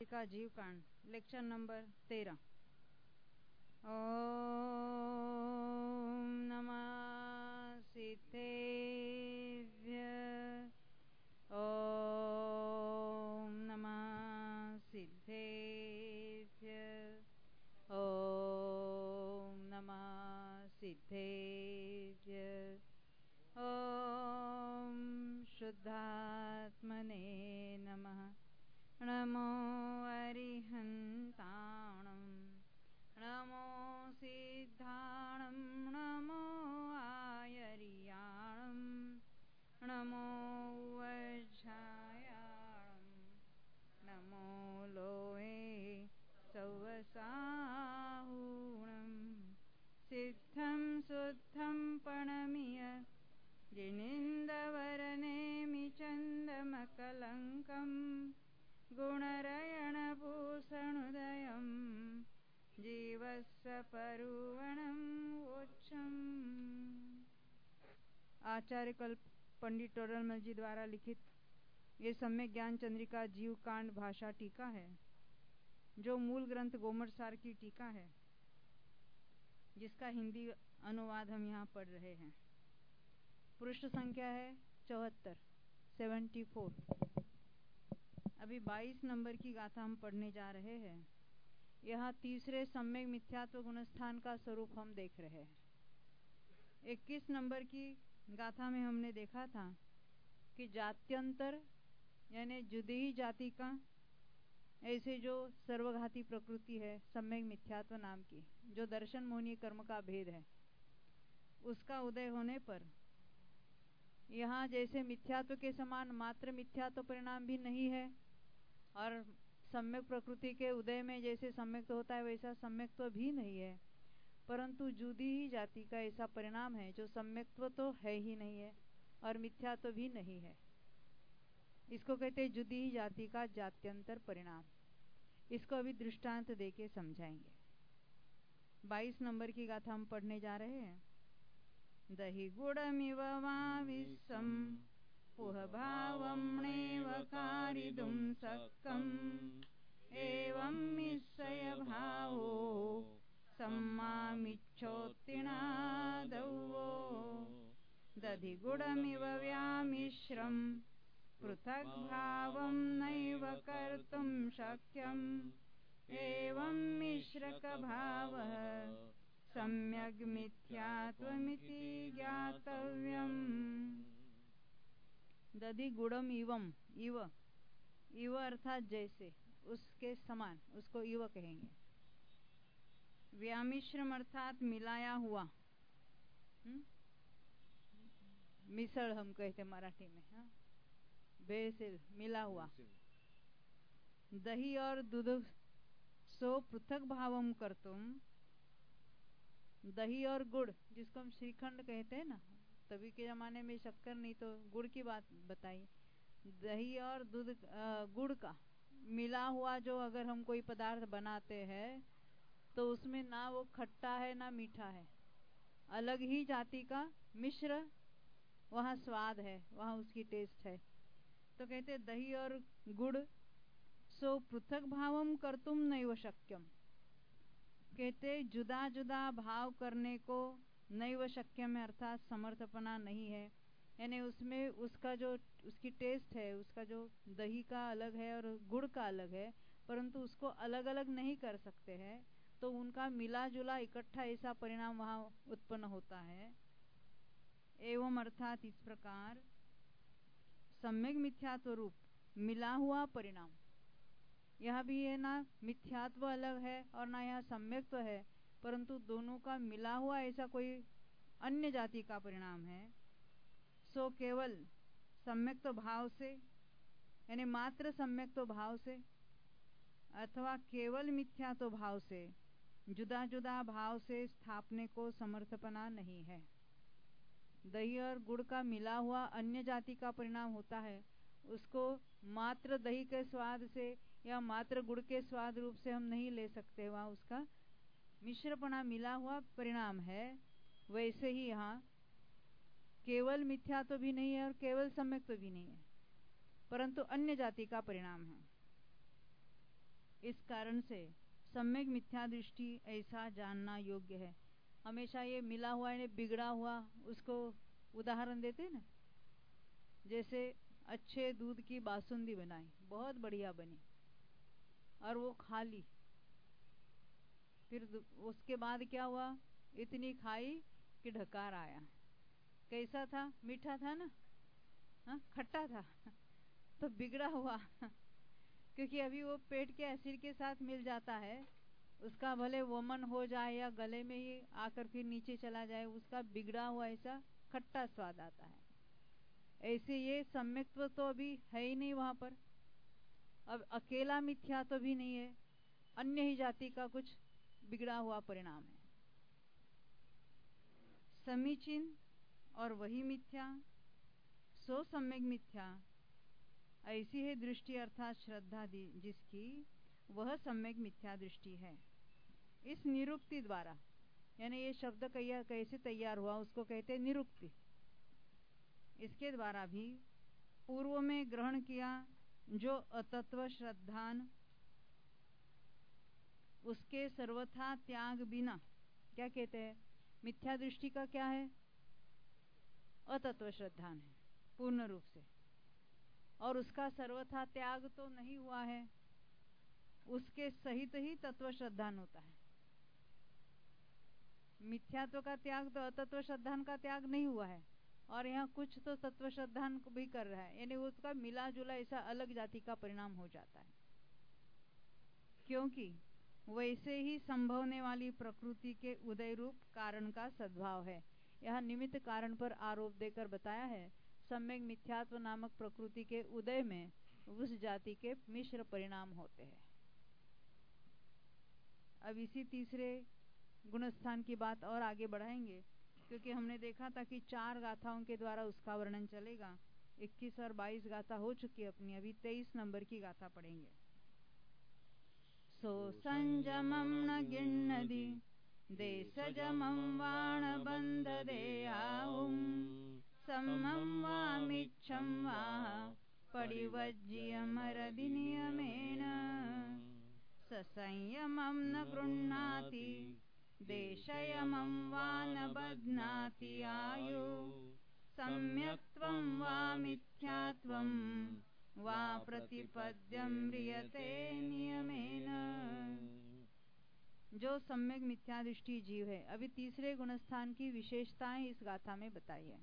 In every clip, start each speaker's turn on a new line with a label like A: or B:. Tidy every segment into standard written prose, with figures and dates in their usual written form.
A: चंद्रिका जीव कांड lecture number 13। ओम नमः सिद्धेभ्य। ओम नमः सिद्धेभ्य। ओम नमः सिद्धेभ्य। ओम शुद्धात्मने नमः। नमो अरिहन्ताणं नमो सिद्धाणं नमो आयर्याणं नमो वज्रायाणं नमो लोहे सौवसाहुणं सिद्धं शुद्धं प्रणमिय जिनिन्दवरनेमि चन्दमकलङ्कम् गुणरयणभूषणोदयं जीवस्य परुवणं वोच्छम्। आचार्य कल्प पंडित टोडरमल जी द्वारा लिखित ये सम्यक ज्ञान चंद्रिका जीव कांड भाषा टीका है, जो मूल ग्रंथ गोमरसार की टीका है, जिसका हिंदी अनुवाद हम यहाँ पढ़ रहे हैं। पृष्ठ संख्या है 74। अभी 22 नंबर की गाथा हम पढ़ने जा रहे हैं। यहाँ तीसरे सम्यक मिथ्यात्व गुणस्थान का स्वरूप हम देख रहे हैं। 21 नंबर की गाथा में हमने देखा था कि जात्यंतर यानी जुदी ही जाति का ऐसे जो सर्वघाती प्रकृति है सम्यक मिथ्यात्व नाम की, जो दर्शन मोहनीय कर्म का भेद है, उसका उदय होने पर यहाँ जैसे मिथ्यात्व के समान मात्र मिथ्यात्व परिणाम भी नहीं है, और सम्यक प्रकृति के उदय में जैसे सम्यक होता है वैसा सम्यक्त्व भी नहीं है, परंतु जुदी ही जाति का ऐसा परिणाम है जो सम्यक्त्व तो है ही नहीं है और मिथ्यात्व भी नहीं है। इसको कहते हैं जुदी ही जाति का जात्यंतर परिणाम। इसको अभी दृष्टांत देके समझाएंगे। 22 नंबर की गाथा हम पढ़ने जा रहे हैं। दहि गुड़मिव वाविसं पुह भावम्णेव कारिदुं सक्कम् एवं मिश्रय भावो सम्मामिच्छोत्तिनादौ दधि गुड़मिव व्यामिश्रं पृथक् भावं नैव कर्तुं शक्यम् एवं मिश्रक भावः सम्यग् मिथ्यात्वमिति ज्ञातव्यम्। दधि गुड़म इवम, इव अर्थात जैसे, उसके समान, उसको इव कहेंगे। व्यामिश्रम अर्थात मिलाया हुआ, मिसल हम कहते मराठी में, हाँ, बेसिल मिला हुआ। दही और दूध सो पृथक भावम करतुम, दही और गुड़ जिसको हम श्रीखंड कहते हैं ना, तभी के जमाने में शक्कर नहीं तो गुड़ की बात बताई। दही और दूध गुड़ का मिला हुआ जो अगर हम कोई पदार्थ बनाते हैं तो उसमें ना वो खट्टा है ना मीठा है, अलग ही जाति का मिश्र वहाँ स्वाद है, वहाँ उसकी टेस्ट है। तो कहते दही और गुड़ सो पृथक भावम कर्तुम नैव शक्यम, कहते जुदा जुदा भाव करने को नैव शक्यम है, अर्थात समर्थपना नहीं है। यानी उसमें उसका जो उसकी टेस्ट है, उसका जो दही का अलग है और गुड़ का अलग है, परंतु उसको अलग अलग नहीं कर सकते हैं, तो उनका मिला जुला इकट्ठा ऐसा परिणाम वहाँ उत्पन्न होता है। एवं अर्थात इस प्रकार सम्यक मिथ्यात्व रूप मिला हुआ परिणाम, यह भी है ना मिथ्यात्व अलग है और ना यहाँ सम्यक्त्व है, परंतु दोनों का मिला हुआ ऐसा कोई अन्य जाति का परिणाम है। सो केवल सम्यक्त्व भाव से, यानी मात्र सम्यक्त्व भाव से अथवा केवल मिथ्यात्व भाव से, जुदा जुदा भाव से स्थापने को समर्थपना नहीं है। दही और गुड़ का मिला हुआ अन्य जाति का परिणाम होता है, उसको मात्र दही के स्वाद से या मात्र गुड़ के स्वाद रूप से हम नहीं ले सकते, वहाँ उसका मिश्रपना मिला हुआ परिणाम है। वैसे ही यहाँ केवल मिथ्यात्व भी नहीं है और केवल सम्यक्त्व भी नहीं है, परंतु अन्य जाति का परिणाम है। इस कारण से सम्यक मिथ्या दृष्टि ऐसा जानना योग्य है। हमेशा ये मिला हुआ है बिगड़ा हुआ, उसको उदाहरण देते हैं ना, जैसे अच्छे दूध की बासुंदी बनाई, बहुत बढ़िया बनी और वो खा ली, फिर उसके बाद क्या हुआ, इतनी खाई कि ढकार आया। कैसा था? मीठा था ना, हाँ खट्टा था तो बिगड़ा हुआ क्योंकि अभी वो पेट के एसिड के साथ मिल जाता है, उसका भले वमन हो जाए या गले में ही आकर फिर नीचे चला जाए, उसका बिगड़ा हुआ ऐसा खट्टा स्वाद आता है। ऐसे ये सम्यक्त्व तो अभी है ही नहीं वहां पर। अब अकेला मिथ्या तो भी नहीं है, अन्य ही जाति का कुछ बिगड़ा हुआ परिणाम है। समीचीन और वही मिथ्या, सो सम्यक मिथ्या, ऐसी है दृष्टि अर्थात श्रद्धा जिसकी, वह सम्यक मिथ्या दृष्टि है। इस निरुक्ति द्वारा, यानी ये शब्द कैसे तैयार हुआ उसको कहते हैं निरुक्ति। इसके द्वारा भी पूर्व में ग्रहण किया जो अतत्व श्रद्धान, उसके सर्वथा त्याग बिना, क्या कहते हैं, मिथ्या दृष्टि का क्या है, अतत्व श्रद्धान है पूर्ण रूप से, और उसका सर्वथा त्याग तो नहीं हुआ है, उसके सहित ही तत्व श्रद्धान होता है। मिथ्यात्व का त्याग तो अतत्व श्रद्धान का त्याग नहीं हुआ है, और यहाँ कुछ तो तत्व श्रद्धान भी कर रहा है, यानी उसका मिला जुला ऐसा अलग जाति का परिणाम हो जाता है। क्योंकि वैसे ही संभवने वाली प्रकृति के उदय रूप कारण का सद्भाव है। यह निमित्त कारण पर आरोप देकर बताया है, सम्यक मिथ्यात्व नामक प्रकृति के उदय में उस जाति के मिश्र परिणाम होते हैं। अब इसी तीसरे गुणस्थान की बात और आगे बढ़ाएंगे, क्योंकि हमने देखा था कि 4 गाथाओं के द्वारा उसका वर्णन चलेगा। 21 और 22 गाथा हो चुकी है अपनी, अभी 23 नंबर की गाथा पढ़ेंगे। सो संजमं न गिण्णदि देशजमं वाण बंध देयाहुं, सम्मं वामिच्छं वा परिवज्यमरदि नियमेन, ससंयमं न गृह्णाति देशयमं वा न बध्नाति आयु, सम्यक्त्वं वा मिथ्यात्वं वा प्रतिपद्यं म्रियते नियमेन। जो सम्यक मिथ्या दृष्टि जीव है, अभी तीसरे गुणस्थान की विशेषताएं इस गाथा में बताई है।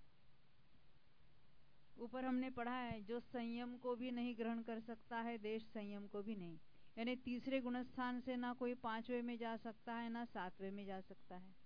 A: ऊपर हमने पढ़ा है जो संयम को भी नहीं ग्रहण कर सकता है, देश संयम को भी नहीं, यानी तीसरे गुणस्थान से ना कोई 5वें में जा सकता है ना 7वें में जा सकता है,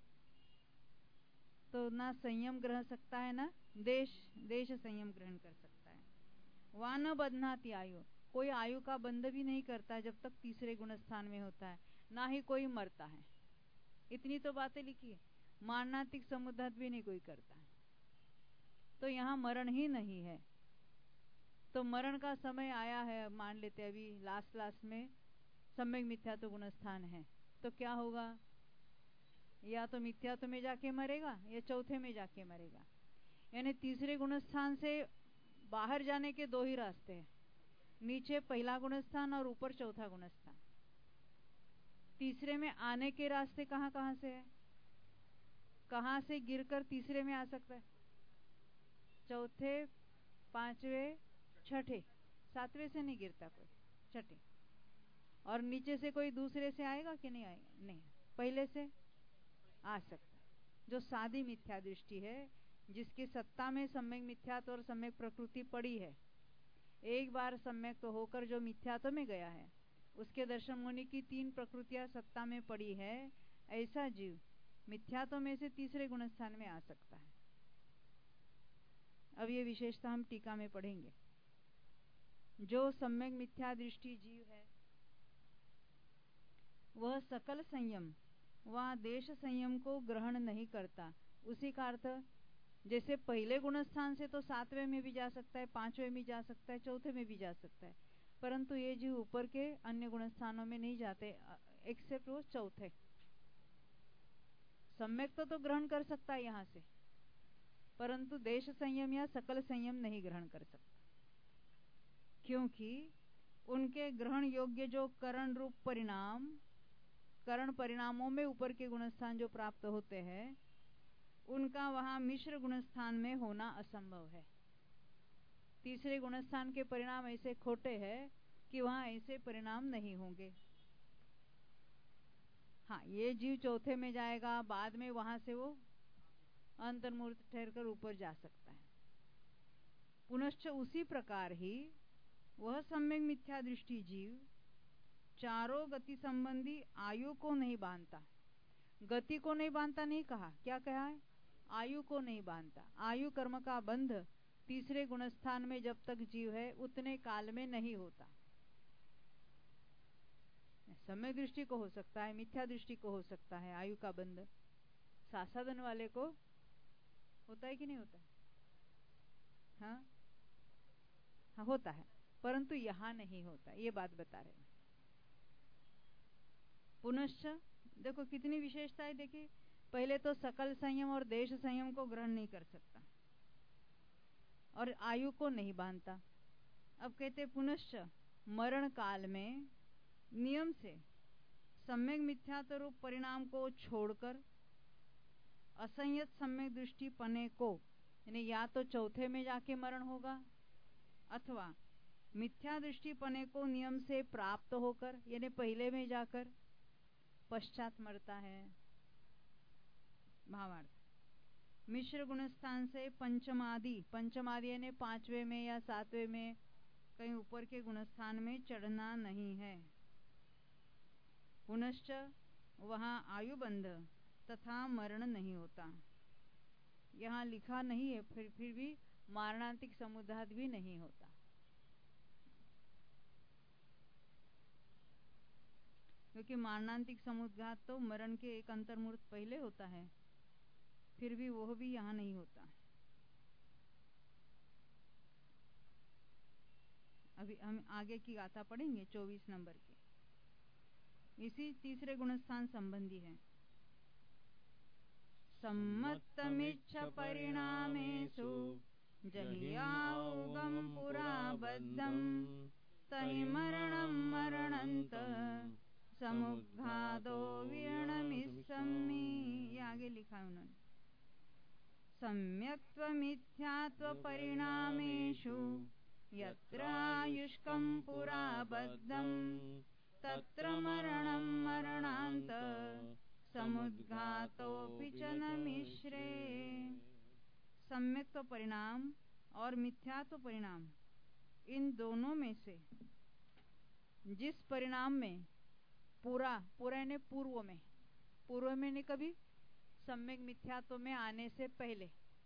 A: तो ना संयम ग्रहण सकता है ना देश संयम ग्रहण कर सकता है। वह न बंधनाति आयु, कोई आयु का बंध भी नहीं करता जब तक तीसरे गुणस्थान में होता है, ना ही कोई मरता है। इतनी तो बातें लिखी है, मारणातिक समुद्धात भी नहीं कोई करता है, तो यहाँ मरण ही नहीं है। तो मरण का समय आया है, मान लेते अभी लास्ट में सम्यक मिथ्यात्व गुणस्थान है, तो क्या होगा, या तो मिथ्यात्व में जाके मरेगा या चौथे में जाके मरेगा। यानी तीसरे गुणस्थान से बाहर जाने के 2 ही रास्ते हैं, नीचे पहला गुणस्थान और ऊपर चौथा गुणस्थान। तीसरे में आने के रास्ते कहाँ कहाँ से है, कहाँ से गिरकर तीसरे में आ सकता है, चौथे, 5वें, 6ठे, 7वें से नहीं गिरता कोई, 6ठे। और नीचे से कोई दूसरे से आएगा कि नहीं आएगा, नहीं, पहले से आ सकता है। जो सादी मिथ्या दृष्टि है, जिसकी सत्ता में सम्यक मिथ्यात्व और सम्यक प्रकृति पड़ी है, एक बार सम्यक तो होकर जो मिथ्यात्व में गया है, उसके दर्शन होने की 3 प्रकृतियां सत्ता में पड़ी है, ऐसा जीव मिथ्यात्व में से तीसरे गुणस्थान में आ सकता है। अब ये विशेषता हम टीका में पढ़ेंगे। जो सम्यक मिथ्या दृष्टि जीव है, वह सकल संयम व देश संयम को ग्रहण नहीं करता। उसी का अर्थ, जैसे पहले गुणस्थान से तो 7वें में भी जा सकता है, 5वें में जा सकता है, चौथे में भी जा सकता है, परंतु ये जीव ऊपर के अन्य गुणस्थानों में नहीं जाते, एक्सेप्ट वो चौथे। सम्यक तो ग्रहण कर सकता है यहाँ से, परंतु देश संयम या सकल संयम नहीं ग्रहण कर सकता, क्योंकि उनके ग्रहण योग्य जो करण रूप परिणाम, करण परिणामों में ऊपर के गुणस्थान जो प्राप्त होते हैं, उनका वहां मिश्र गुणस्थान में होना असंभव है। तीसरे गुणस्थान के परिणाम ऐसे खोटे हैं कि वहां ऐसे परिणाम नहीं होंगे। हाँ, ये जीव चौथे में जाएगा, बाद में वहां से वो अंतर्मूर्त ठहरकर ऊपर जा सकता है। पुनश्च उसी प्रकार ही वह सम्यक मिथ्या दृष्टि जीव चारों गति संबंधी आयु को नहीं बांधता। गति को नहीं बांधता नहीं कहा, क्या कहा है? आयु को नहीं बांधता। आयु कर्म का बंध तीसरे गुणस्थान में जब तक जीव है उतने काल में नहीं होता। सम्यक दृष्टि को हो सकता है, मिथ्या दृष्टि को हो सकता है, आयु का बंध साधन वाले को होता है कि नहीं होता? हाँ, हाँ होता है, परंतु यहां नहीं होता, ये बात बता रहे हैं। पुनश्च देखो कितनी विशेषता है, देखिए पहले तो सकल संयम और देश संयम को ग्रहण नहीं कर सकता और आयु को नहीं बांधता। अब कहते पुनश्च मरण काल में नियम से सम्यक मिथ्यात्व रूप परिणाम को छोड़कर असंयत सम्यक दृष्टि पने को, यानी या तो चौथे में जाके मरण होगा अथवा मिथ्या दृष्टि पने को नियम से प्राप्त होकर, यानी पहले में जाकर पश्चात मरता है। भावार्थ मिश्र गुणस्थान से पंचमादि, पंचमादि यानी पांचवें में या सातवें में कहीं ऊपर के गुणस्थान में चढ़ना नहीं है। पुनश्च वहां आयुबंध तथा मरण नहीं होता। यहाँ लिखा नहीं है, फिर भी मारणांतिक समुद्घात भी नहीं होता। क्योंकि मारणांतिक समुद्घात तो मरण के एक अंतर्मूर्त पहले होता है, फिर भी वह भी यहाँ नहीं होता। अभी हम आगे की गाथा पढ़ेंगे 24 नंबर की, इसी तीसरे गुणस्थान संबंधी है। सम्मतमिच्छ परिणामेषु जहियाउगम पुरा बद्धम तहि मरणं मरणंत समुद्घातो विरणमिस्सम्मि। ये आगे लिखा है उन्होंने। सम्यक्त्व मिथ्यात्व परिणामेषु यत्र आयुष्कं पुरा बद्धं तत्र मरणं मरणान्त समुद्घातोऽपि च न मिश्रे। सम्यक्त्व परिणाम और मिथ्यात्व परिणाम, इन दोनों में से जिस परिणाम में पूरा यानी पूर्व में नहीं, कभी सम्यक मिथ्यात्व में आने से पहले,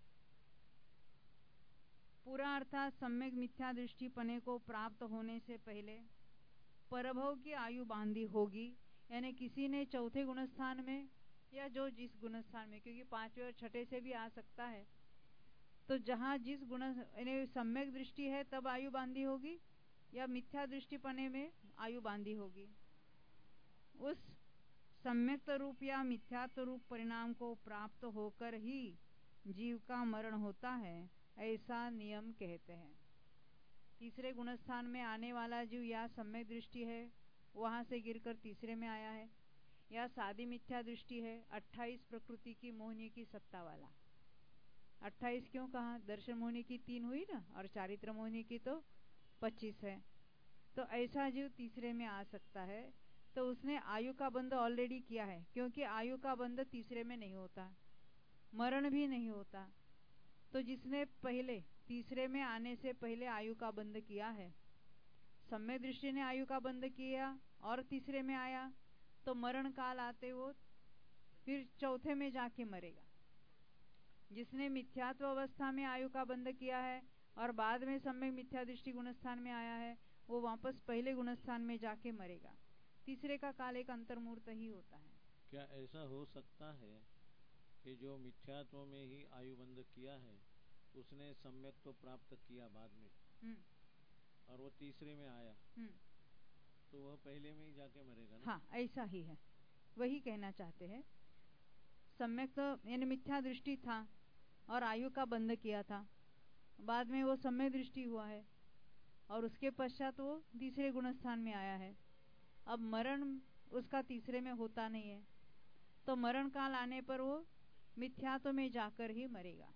A: पूरा अर्थात सम्यक मिथ्या दृष्टि पने को प्राप्त होने से पहले परभव की आयु बांधी होगी। यानी किसी ने चौथे गुणस्थान में या जो जिस गुणस्थान में, क्योंकि पांचवें और छठे से भी आ सकता है, तो जहां जिस गुण यानी सम्यक दृष्टि है तब आयु बांधी होगी या मिथ्या दृष्टि पने में आयु बांधी होगी, उस सम्यक्त रूप या मिथ्यात्व रूप परिणाम को प्राप्त होकर ही जीव का मरण होता है, ऐसा नियम कहते हैं। तीसरे गुणस्थान में आने वाला जीव या सम्यक दृष्टि है, वहां से गिरकर तीसरे में आया है, या सादी मिथ्या दृष्टि है, 28 प्रकृति की मोहिनी की सत्ता वाला। 28 क्यों कहा? दर्शन मोहिनी की 3 हुई ना, और चारित्र मोहिनी की तो 25 है। तो ऐसा जीव तीसरे में आ सकता है। तो उसने आयु का बंध ऑलरेडी किया है, क्योंकि आयु का बंध तीसरे में नहीं होता, मरण भी नहीं होता। तो जिसने पहले तीसरे में आने से पहले आयु का बंध किया है, सम्यक दृष्टि ने आयु का बंध किया और तीसरे में आया, तो मरण काल आते वो फिर चौथे में जाके मरेगा। जिसने मिथ्यात्व अवस्था में आयु का बंध किया है और बाद में सम्यक मिथ्या दृष्टि गुणस्थान में आया है, वो वापस पहले गुणस्थान में जाके मरेगा। तीसरे का काल एक अंतर्मूर्त ही होता है।
B: क्या ऐसा हो सकता है कि जो मिथ्यात्व में ही आयुबंध किया है उसने सम्यक तो प्राप्त किया बाद में और वो तीसरे में आया, तो वह पहले में ही जाके मरेगा ना?
A: हाँ, ऐसा ही है, वही कहना चाहते हैं। सम्यक तो यानी मिथ्या दृष्टि था और आयु का बंध किया था, बाद में वो सम्यक दृष्टि हुआ है, और उसके पश्चात वो तीसरे गुणस्थान में आया है। अब मरण उसका तीसरे में होता नहीं है, तो मरण काल आने पर वो मिथ्यात्व में जाकर ही मरेगा।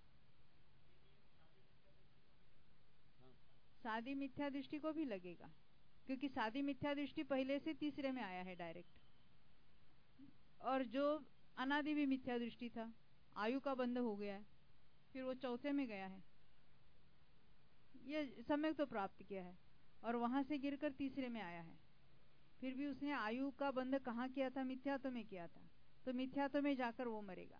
A: सादी मिथ्या दृष्टि को भी लगेगा, क्योंकि सादी मिथ्या दृष्टि पहले से तीसरे में आया है डायरेक्ट, और जो अनादि भी मिथ्या दृष्टि था, आयु का बंध हो गया है, फिर वो चौथे में गया है, ये सम्यक तो प्राप्त किया है और वहां से गिरकर तीसरे में आया है। फिर भी उसने आयु का बंध कहाँ किया था? मिथ्यात्व में किया था, तो मिथ्यात्व में जाकर वो मरेगा।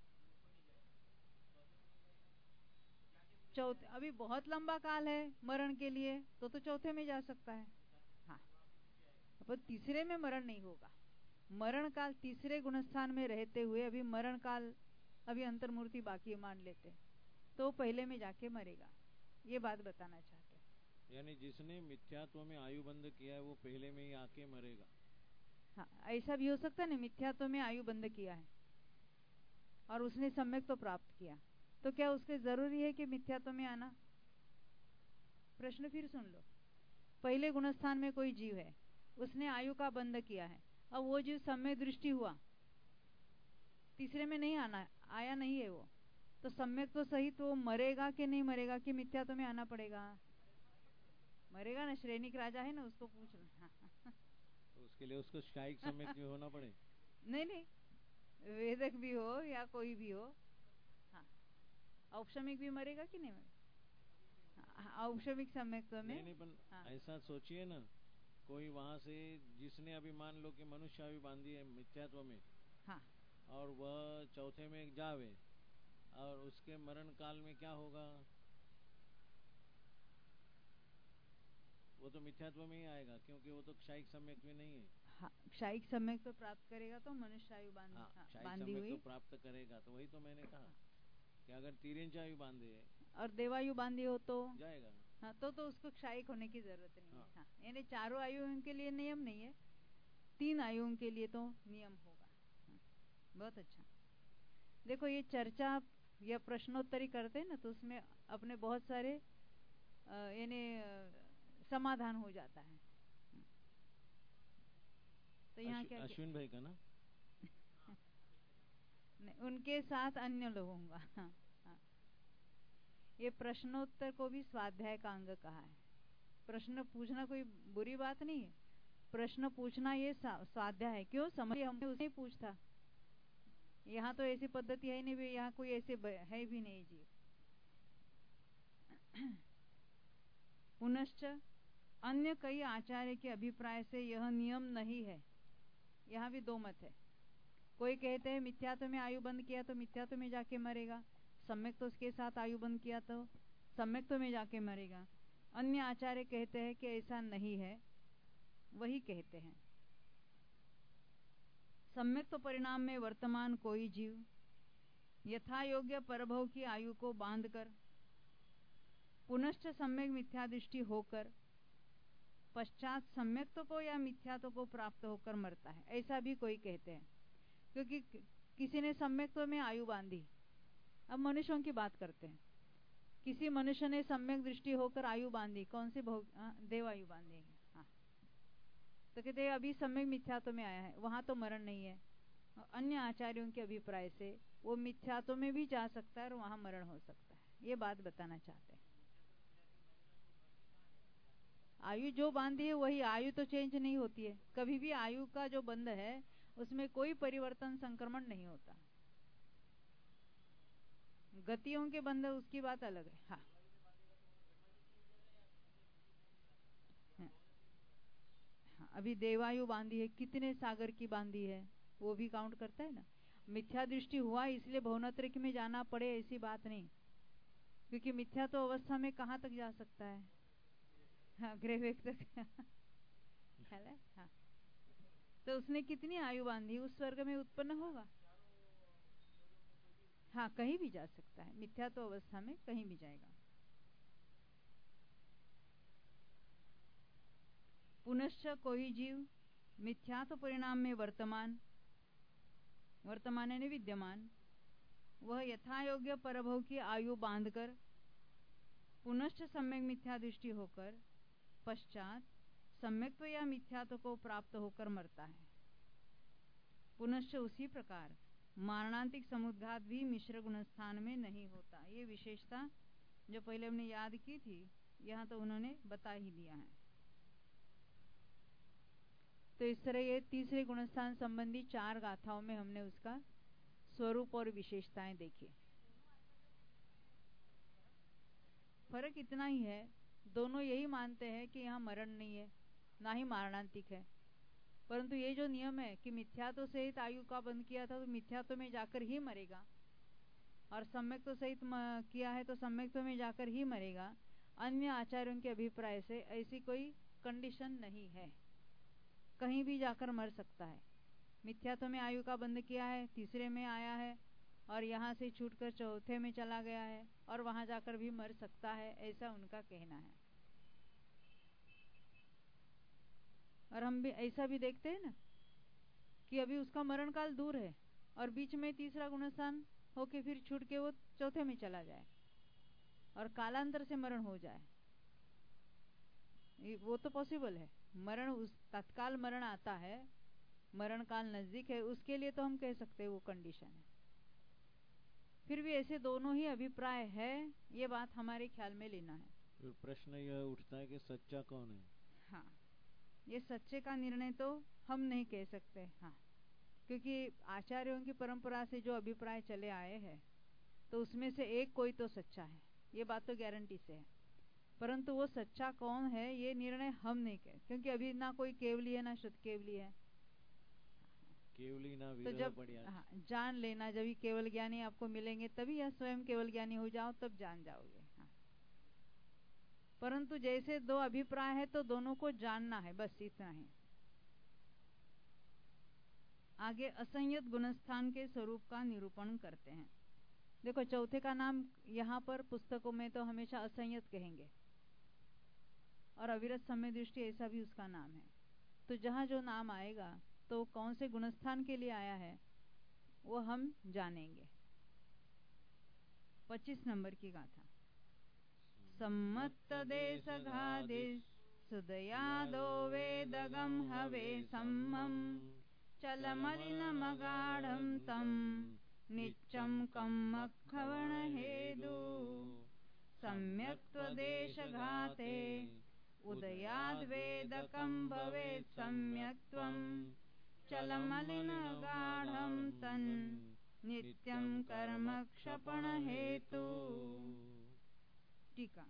A: चौथे, अभी बहुत लंबा काल है मरण के लिए, तो चौथे में जा सकता है। हाँ, पर तीसरे में मरण नहीं होगा। मरण काल तीसरे गुणस्थान में रहते हुए अभी मरण काल, अभी अंतर्मूर्ति बाकी मान लेते, तो पहले में जाके मरेगा। ये बात बताना चाहते हैं।
B: यानी जिसने मिथ्यात्व में आयु बंध किया है वो पहले में ही आके मरेगा।
A: हाँ, ऐसा भी हो सकता है ना, मिथ्यात्व में आयु बंध किया है और उसने सम्यक तो प्राप्त किया, तो क्या उसके जरूरी है कि मिथ्यात्व में आना? प्रश्न फिर सुन लो। पहले गुणस्थान में कोई जीव है, उसने आयु का बंध किया है, अब वो जीव सम्यक दृष्टि हुआ, तीसरे में नहीं आना, आया नहीं है वो, तो सम्यक तो सही, तो मरेगा कि नहीं मरेगा, कि मिथ्यात्व में आना पड़ेगा? मरेगा ना, श्रेणिक राजा है ना, उसको पूछ लो।
B: तो उसके लिए उसको शायिक सम्यक भी होना पड़े?
A: नहीं, वेदक भी हो या कोई भी हो। हाँ, औपशमिक भी मरेगा कि नहीं मरेगा? औपशमिक सम्यक तो में
B: नहीं, पर ऐसा सोचिए ना, कोई वहां से जिसने अभी मान लो कि मनुष्य आयु बांधी है मिथ्यात्व में,
A: हाँ,
B: और वह चौथे में जावे, और उसके मरण काल में क्या होगा? वो तो मिथ्यात्व में ही आएगा, क्योंकि वो तो क्षायिक सम्यक में नहीं है।
A: हाँ, क्षायिक सम्यक तो प्राप्त करेगा, तो मनुष्य आयु बांधी,
B: क्षायिक सम्यक तो प्राप्त करेगा, तो वही तो मैंने कहा कि अगर 3 आयु बांधे
A: और देवायु बांधी हो तो
B: जाएगा।
A: हाँ, तो उसको क्षायिक होने की जरूरत नहीं है। हाँ, यानी चारों आयुओं के लिए नियम नहीं है, 3 आयुओं के लिए तो नियम होगा। हाँ, बहुत अच्छा। देखो, ये चर्चा या प्रश्नोत्तरी करते हैं ना, तो उसमें अपने बहुत सारे यानी समाधान हो जाता है। तो यहाँ क्या
B: अश्विन भाई का ना
A: नहीं, उनके साथ अन्य लोगों का। हाँ, हाँ। ये प्रश्नोत्तर को भी स्वाध्याय का अंग कहा है। प्रश्न पूछना कोई बुरी बात नहीं है, प्रश्न पूछना ये स्वाध्याय है। क्यों? समझ हमने उसे पूछता, यहाँ तो ऐसी पद्धति है नहीं, यहाँ कोई ऐसे है भी नहीं जी। पुनश्च अन्य कई आचार्य के अभिप्राय से यह नियम नहीं है। यहाँ भी दो मत है। कोई कहते हैं मिथ्यात्व में आयु बंद किया तो मिथ्यात्व में जाके मरेगा, सम्यक तो उसके साथ आयु बंद किया तो सम्यक तो में जाके मरेगा। अन्य आचार्य कहते हैं कि ऐसा नहीं है, वही कहते हैं सम्यक तो परिणाम में वर्तमान कोई जीव यथा योग्य परभव की आयु को बांधकर पुनश्च सम्यक मिथ्या दृष्टि होकर पश्चात सम्यक्त्व को या मिथ्यात्व को प्राप्त होकर मरता है, ऐसा भी कोई कहते हैं। क्योंकि किसी ने सम्यक्त्व में आयु बांधी, अब मनुष्यों की बात करते हैं, किसी मनुष्य ने सम्यक दृष्टि होकर आयु बांधी, कौन सी देवायु बांधी, हाँ, तो कहते अभी सम्यक मिथ्यात्व में आया है, वहां तो मरण नहीं है। अन्य आचार्यों के अभिप्राय से वो मिथ्यात्व में भी जा सकता है और वहां मरण हो सकता है, ये बात बताना चाहते हैं। आयु जो बांधी है वही, आयु तो चेंज नहीं होती है कभी भी। आयु का जो बंध है उसमें कोई परिवर्तन संक्रमण नहीं होता। गतियों के बंध उसकी बात अलग है। हाँ, हाँ, अभी देवायु बांधी है, कितने सागर की बांधी है वो भी काउंट करता है ना। मिथ्या दृष्टि हुआ इसलिए भवनत्रक में जाना पड़े ऐसी बात नहीं, क्योंकि मिथ्या तो अवस्था में कहाँ तक जा सकता है? हाँ, ग्रेवेक तक। हाँ, तो उसने कितनी आयु बांधी, उस स्वर्ग में उत्पन्न होगा। हाँ, कहीं भी जा सकता है, मिथ्या तो अवस्था में कहीं भी जाएगा। पुनश्च कोई जीव मिथ्या तो परिणाम में वर्तमान यानी विद्यमान, वह यथा योग्य परभव की आयु बांधकर पुनश्च सम्यक मिथ्या दृष्टि होकर पश्चात सम्यक्त्व या मिथ्यात्व को प्राप्त होकर मरता है। पुनश्च उसी प्रकार मारणांतिक समुद्घात भी मिश्र गुणस्थान में नहीं होता। ये विशेषता जो पहले हमने याद की थी यहाँ तो उन्होंने बता ही दिया है। तो इस तरह ये तीसरे गुणस्थान संबंधी 4 गाथाओं में हमने उसका स्वरूप और विशेषताएं देखी। फर्क इतना ही है, दोनों यही मानते हैं कि यहाँ मरण नहीं है ना ही मारणांतिक है, परंतु ये जो नियम है कि मिथ्यात्व सहित आयु का बंध किया था तो मिथ्यात्व में जाकर ही मरेगा, और सम्यक्त्व सहित किया है तो सम्यक्त्व में जाकर ही मरेगा। अन्य आचार्यों के अभिप्राय से ऐसी कोई कंडीशन नहीं है, कहीं भी जाकर मर सकता है। मिथ्यात्व में आयु का बंध किया है, तीसरे में आया है और यहाँ से छूटकर चौथे में चला गया है और वहां जाकर भी मर सकता है, ऐसा उनका कहना है। और हम भी ऐसा भी देखते हैं ना कि अभी उसका मरण काल दूर है और बीच में तीसरा गुणस्थान होके फिर छूट के वो चौथे में चला जाए और कालांतर से मरण हो जाए, वो तो पॉसिबल है। मरण उस तत्काल मरण आता है, मरण काल नजदीक है, उसके लिए तो हम कह सकते हैं वो कंडीशन है। फिर भी ऐसे दोनों ही अभिप्राय है, ये बात हमारे ख्याल में लेना है।
B: फिर प्रश्न यह उठता है कि सच्चा कौन है?
A: हाँ, ये सच्चे का निर्णय तो हम नहीं कह सकते। हाँ, क्योंकि आचार्यों की परंपरा से जो अभिप्राय चले आए हैं तो उसमें से एक कोई तो सच्चा है, ये बात तो गारंटी से है, परंतु वो सच्चा कौन है ये निर्णय हम नहीं कह, क्योंकि अभी ना कोई केवली है ना शुद्ध केवली है।
B: केवली ना
A: तो जब जान लेना, जब ही केवल ज्ञानी आपको मिलेंगे तभी या स्वयं केवल ज्ञानी हो जाओ तब जान जाओगे। हाँ, परंतु जैसे दो अभिप्राय है तो दोनों को जानना है, बस इतना ही। आगे असंयत गुणस्थान के स्वरूप का निरूपण करते हैं। देखो, चौथे का नाम यहाँ पर पुस्तकों में तो हमेशा असंयत कहेंगे और अविरत समय दृष्टि ऐसा भी उसका नाम है। तो जहाँ जो नाम आएगा तो कौन से गुणस्थान के लिए आया है वो हम जानेंगे। 25 नंबर की गाथा। सम्मत्त देश घादिस सुदयादो वेदगम हवे सम्मम चलमलिनमगाढ़ं तं नित्यं कम्मखवण हेदु सम्यक्त्वदेशघाते उदयाद्वेदकं भवेत् सम्यक्त्वं चलमलिनगाढ़ं तं नित्यं कर्म क्षपण हेतु। टीका।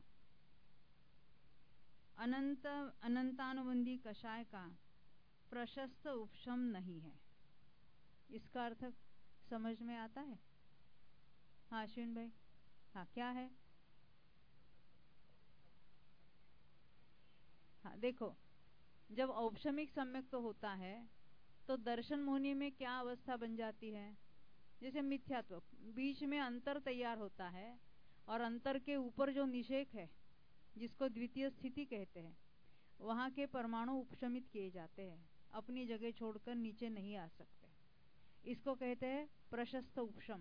A: अनंतानुबंधी कषाय का प्रशस्त उपशम नहीं है, इसका अर्थ समझ में आता है? हाँ अश्विन भाई, हाँ क्या है? हाँ देखो, जब औपशमिक सम्यक तो होता है तो दर्शन मोहनी में क्या अवस्था बन जाती है? जैसे मिथ्यात्व, बीच में अंतर तैयार होता है और अंतर के ऊपर जो निषेक है जिसको द्वितीय स्थिति कहते हैं, वहां के परमाणु उपशमित किए जाते हैं, अपनी जगह छोड़कर नीचे नहीं आ सकते। इसको कहते हैं प्रशस्त उपशम।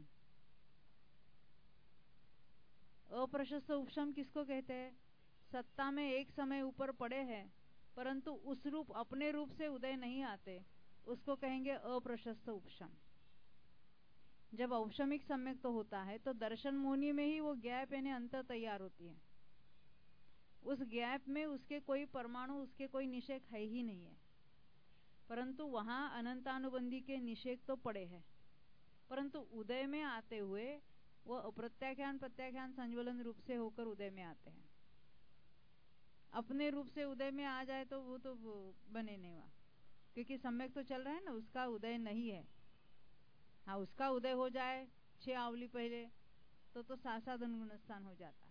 A: अप्रशस्त उपशम किसको कहते हैं? सत्ता में एक समय ऊपर पड़े हैं परंतु उस रूप अपने रूप से उदय नहीं आते, उसको कहेंगे अप्रशस्त उपशम। जब औपशमिक सम्यक तो होता है तो दर्शन मोहनी में ही वो गैप यानी अंतर तैयार होती है, उस गैप में उसके कोई परमाणु, उसके कोई निषेक है ही नहीं है, परंतु वहां अनंतानुबंधी के निषेक तो पड़े हैं, परंतु उदय में आते हुए वो अप्रत्याख्यान प्रत्याख्यान संज्वलन रूप से होकर उदय में आते हैं। अपने रूप से उदय में आ जाए तो वो तो बने नहीं हुआ, क्योंकि सम्यक तो चल रहा है ना, उसका उदय नहीं है। हाँ, उसका उदय हो जाए 6 आवली पहले तो सासाधन गुणस्थान हो जाता है।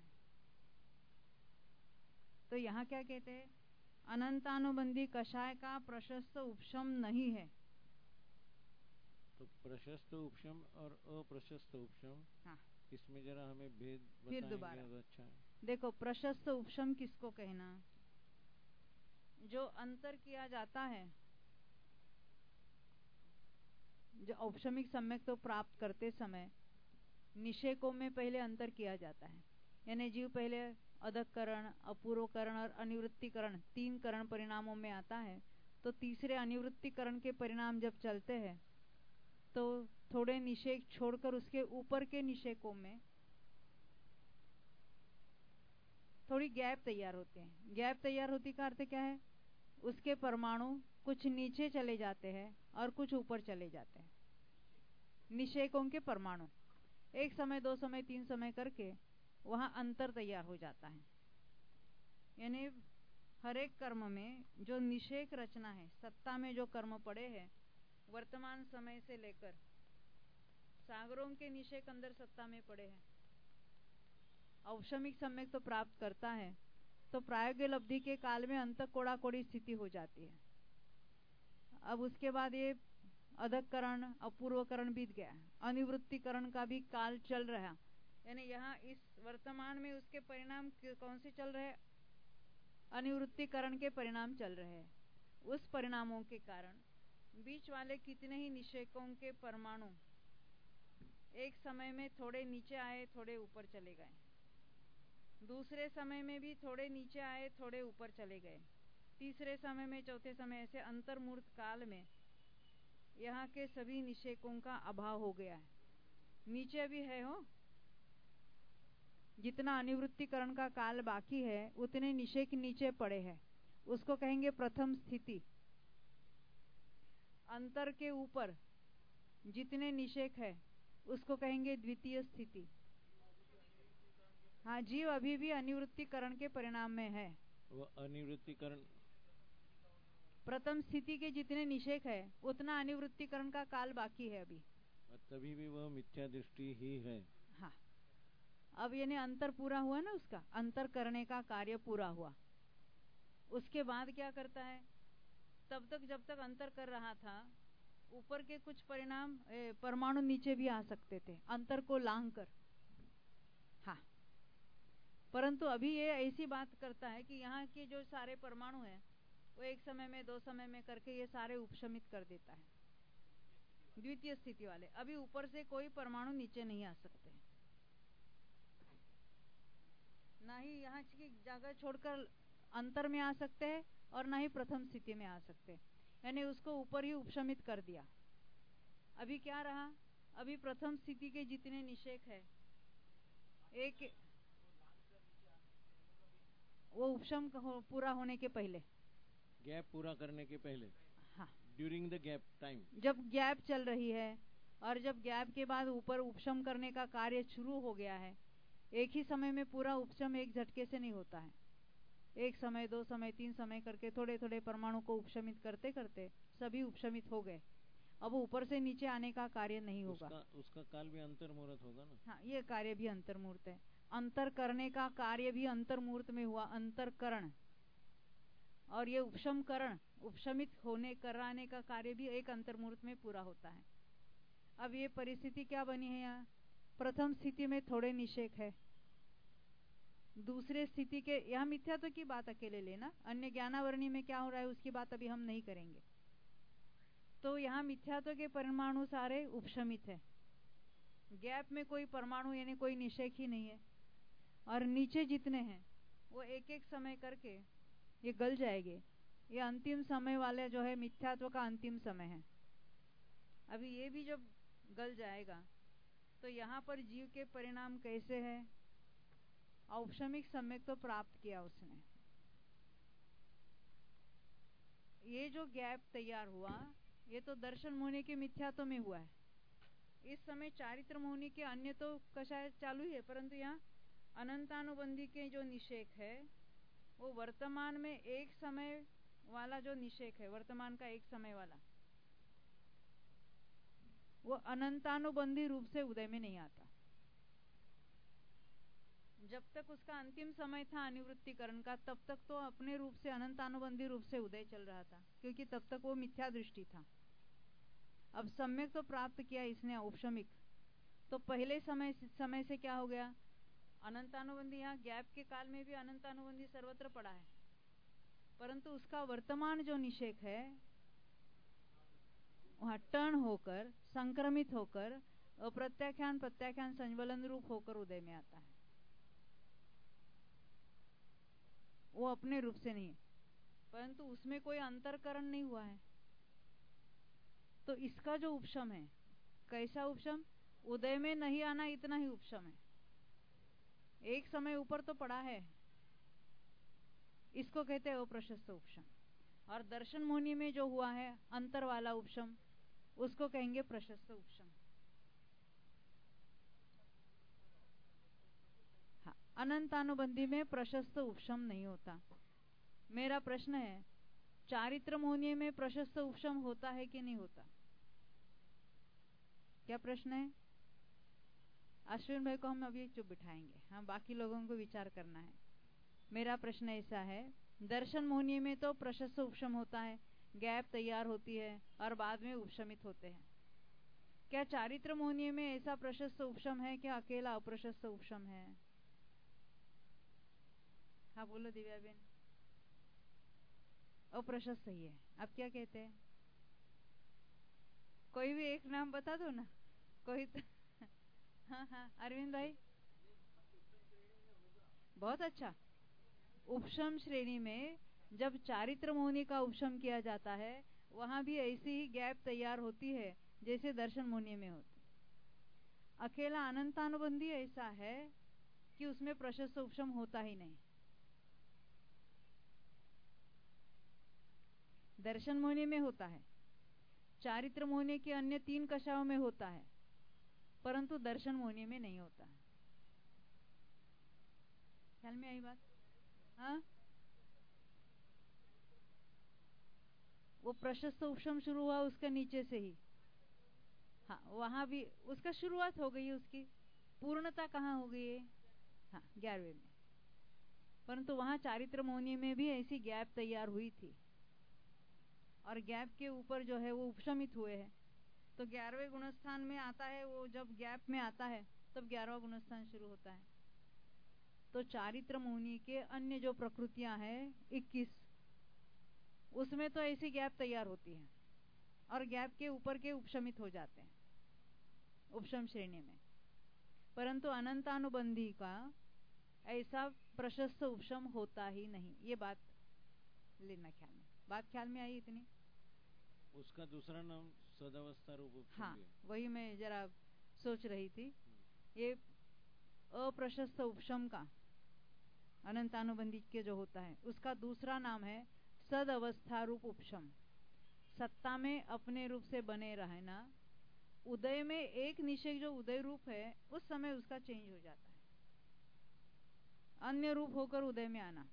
A: तो यहाँ क्या कहते हैं? अनंतानुबंधी कषाय का प्रशस्त उपशम नहीं है।
B: तो प्रशस्त उपशम और अप्रशस्त उपशम,
A: हाँ,
B: इसमें जरा हमें भेद
A: फिर दोबारा
B: अच्छा है।
A: देखो, प्रशस्त उपशम किसको कहना? जो अंतर किया जाता है, जो औपशमिक सम्यक तो प्राप्त करते समय निषेकों में पहले अंतर किया जाता है, यानी जीव पहले अधःकरण, अपूर्वकरण और अनिवृत्तिकरण 3 करण परिणामों में आता है, तो तीसरे अनिवृत्तिकरण के परिणाम जब चलते हैं तो थोड़े निषेक छोड़कर उसके ऊपर के निषेकों में थोड़ी गैप तैयार होते हैं। गैप तैयार होती का अर्थ क्या है? उसके परमाणु कुछ नीचे चले जाते हैं और कुछ ऊपर चले जाते हैं। निषेकों के परमाणु एक समय, 2 समय, 3 समय करके वहां अंतर तैयार हो जाता है। यानी हर एक कर्म में जो निषेक रचना है, सत्ता में जो कर्म पड़े हैं वर्तमान समय से लेकर सागरों के निषेक अंदर सत्ता में पड़े हैं, औपशमिक सम्यक तो प्राप्त करता है तो प्रायोगिक लब्धि के काल में अंत कोड़ा कोड़ी स्थिति हो जाती है। अब उसके बाद ये अधःकरण, अपूर्वकरण बीत गया, अनिवृत्तिकरण का भी काल चल रहा। यानी यहाँ इस वर्तमान में उसके परिणाम कौन से चल रहे? अनिवृत्तिकरण के परिणाम चल रहे हैं। उस परिणामों के कारण बीच वाले कितने ही निषेकों के परमाणु एक समय में थोड़े नीचे आए, थोड़े ऊपर चले गए, दूसरे समय में भी थोड़े नीचे आए, थोड़े ऊपर चले गए, तीसरे समय में, चौथे समय, ऐसे अंतर्मूर्त काल में यहाँ के सभी निषेकों का अभाव हो गया है। नीचे अभी है हो, जितना अनिवृत्तिकरण का काल बाकी है उतने निषेक नीचे पड़े हैं, उसको कहेंगे प्रथम स्थिति। अंतर के ऊपर जितने निषेक है उसको कहेंगे द्वितीय स्थिति। हाँ, जीव अभी भी अनिवृत्तिकरण के परिणाम में है।
B: वो अनिवृत्तिकरण
A: प्रथम स्थिति के जितने निषेक है उतना अनिवृत्तिकरण का काल बाकी है अभी,
B: तभी भी वह मिथ्या दृष्टि ही है।
A: हाँ, अब यानी अंतर पूरा हुआ ना, उसका अंतर करने का कार्य पूरा हुआ। उसके बाद क्या करता है? तब तक जब तक अंतर कर रहा था ऊपर के कुछ परिणाम परमाणु नीचे भी आ सकते थे अंतर को लांघ कर। हाँ, परंतु अभी ये ऐसी बात करता है कि यहाँ के जो सारे परमाणु हैं वो एक समय में, 2 समय में करके ये सारे उपशमित कर देता है, द्वितीय स्थिति वाले। अभी ऊपर से कोई परमाणु नीचे नहीं आ सकते, ना ही यहाँ की जगह छोड़कर अंतर में आ सकते हैं और ना ही प्रथम स्थिति में आ सकते, यानी उसको ऊपर ही उपशमित कर दिया। अभी क्या रहा? अभी प्रथम स्थिति के जितने निषेक है, एक वो उपशम पूरा होने के पहले,
B: गैप पूरा करने के पहले,
A: हाँ,
B: ड्यूरिंग द गैप टाइम,
A: जब गैप चल रही है और जब गैप के बाद ऊपर उपशम करने का कार्य शुरू हो गया है। एक ही समय में पूरा उपशम एक झटके से नहीं होता है, एक समय, 2 समय, 3 समय करके थोड़े थोड़े परमाणु को उपशमित करते करते सभी उपशमित हो गए। अब ऊपर से नीचे आने का कार्य नहीं होगा।
B: उसका काल भी अंतर्मुहूर्त होगा ना। हाँ,
A: ये कार्य भी अंतर्मुहूर्त है। अंतर करने का कार्य भी अंतर्मुहूर्त में हुआ, अंतरकरण। और ये उपशमकरण, उपशमित होने कराने का कार्य भी एक अंतर्मुहूर्त में पूरा होता है। अब ये परिस्थिति क्या बनी है? यहाँ प्रथम स्थिति में थोड़े निषेक है, दूसरे स्थिति के, यहाँ मिथ्यात्व की बात अकेले लेना, अन्य ज्ञानावरणी में क्या हो रहा है उसकी बात अभी हम नहीं करेंगे। तो यहाँ मिथ्यात्व के परमाणु सारे उपशमित है, गैप में कोई परमाणु यानी कोई निषेक ही नहीं है, और नीचे जितने हैं वो एक एक समय करके ये गल जाएंगे। ये अंतिम समय वाले जो है मिथ्यात्व का अंतिम समय है। अभी ये भी जब गल जाएगा तो यहाँ पर जीव के परिणाम कैसे है? औपशमिक सम्यक तो प्राप्त किया उसने। ये जो गैप तैयार हुआ ये तो दर्शन मोहनी के मिथ्यात्व में हुआ है। इस समय चारित्र मोहनी के अन्य तो कषाय चालू है, परंतु यहाँ अनंतानुबंधी के जो निषेक है वो वर्तमान में एक समय वाला जो निषेक है, वर्तमान का एक समय वाला, वो अनंतानुबंधी रूप से उदय में नहीं आता। जब तक उसका अंतिम समय था अनिवृत्तिकरण का तब तक तो अपने रूप से अनंतानुबंधी रूप से उदय चल रहा था, क्योंकि तब तक वो मिथ्या दृष्टि था। अब सम्यक तो प्राप्त किया इसने औपशमिक, तो पहले समय से क्या हो गया? अनंतानुबंधी। यहाँ गैप के काल में भी अनंतानुबंधी सर्वत्र पड़ा है, परंतु उसका वर्तमान जो निषेक है वहां टर्न होकर, संक्रमित होकर, प्रत्याख्यान प्रत्याख्यान संज्वलन रूप होकर उदय में आता है। वो अपने रूप से नहीं है, परंतु उसमें कोई अंतरकरण नहीं हुआ है। तो इसका जो उपशम है, कैसा उपशम? उदय में नहीं आना, इतना ही उपशम है। एक समय ऊपर तो पड़ा है, इसको कहते हैं अप्रशस्त उपशम। और दर्शन मोहनी में जो हुआ है अंतर वाला उपशम, उसको कहेंगे प्रशस्त उपशम। हाँ, अनंतानुबंधी में प्रशस्त उपशम नहीं होता। मेरा प्रश्न है, चारित्र मोहनी में प्रशस्त उपशम होता है कि नहीं होता? क्या प्रश्न है? अश्विन भाई को हम अभी चुप बिठाएंगे, हम बाकी लोगों को विचार करना है। मेरा प्रश्न ऐसा है, दर्शन मोहनी में तो प्रशस्त उपशम होता है, गैप तैयार होती है और बाद में उपशमित होते हैं। क्या चारित्र मोहनी में ऐसा प्रशस्त उपशम है क्या अकेला अप्रशस्त उपशम है? हाँ बोलो दिव्या बेन। अप्रशस्त ही है। अब क्या कहते हैं? कोई भी एक नाम बता दो ना, कोई तो हाँ हाँ अरविंद भाई, बहुत अच्छा। उपशम श्रेणी में जब चारित्र मोहनी का उपशम किया जाता है, वहां भी ऐसी ही गैप तैयार होती है जैसे दर्शन मोहनी में होती। अकेला अनंतानुबंधी ऐसा है कि उसमें प्रशस्त उपशम होता ही नहीं। दर्शन मोहनी में होता है, चारित्र मोहनी के अन्य 3 कक्षाओं में होता है, परंतु दर्शन मोहनी में नहीं होता है। ख्याल में आई बात? हाँ, वो प्रशस्त उपशम शुरू हुआ उसके नीचे से ही। हाँ, वहां भी उसका शुरुआत हो गई है, उसकी पूर्णता कहाँ हो गई है? हाँ, 11वें में। परंतु वहां चारित्र मोहनी में भी ऐसी गैप तैयार हुई थी, और गैप के ऊपर जो है वो उपशमित हुए हैं। तो 11वें गुणस्थान में आता है, वो जब गैप में आता है तब 11वां गुणस्थान शुरू होता है। तो चारित्र मोहनी के अन्य जो प्रकृतियां हैं 21, उसमें तो ऐसी गैप तैयार होती है और गैप के ऊपर के उपशमित हो जाते हैं उपशम श्रेणी में। परंतु अनंतानुबंधी का ऐसा प्रशस्त उपशम होता ही नहीं। ये बात लेना ख्याल में। बात ख्याल में आई इतनी?
B: उसका दूसरा नाम सदावस्था रूप उपशम।
A: हाँ, वही मैं जरा सोच रही थी। ये अप्रशस्त उपशम का अनंतानुबंधी के जो होता है उसका दूसरा नाम है सद अवस्था रूप उपशम। सत्ता में अपने रूप से बने रहना, उदय में एक निषेक जो उदय रूप है उस समय उसका चेंज हो जाता है, अन्य रूप होकर उदय में आना,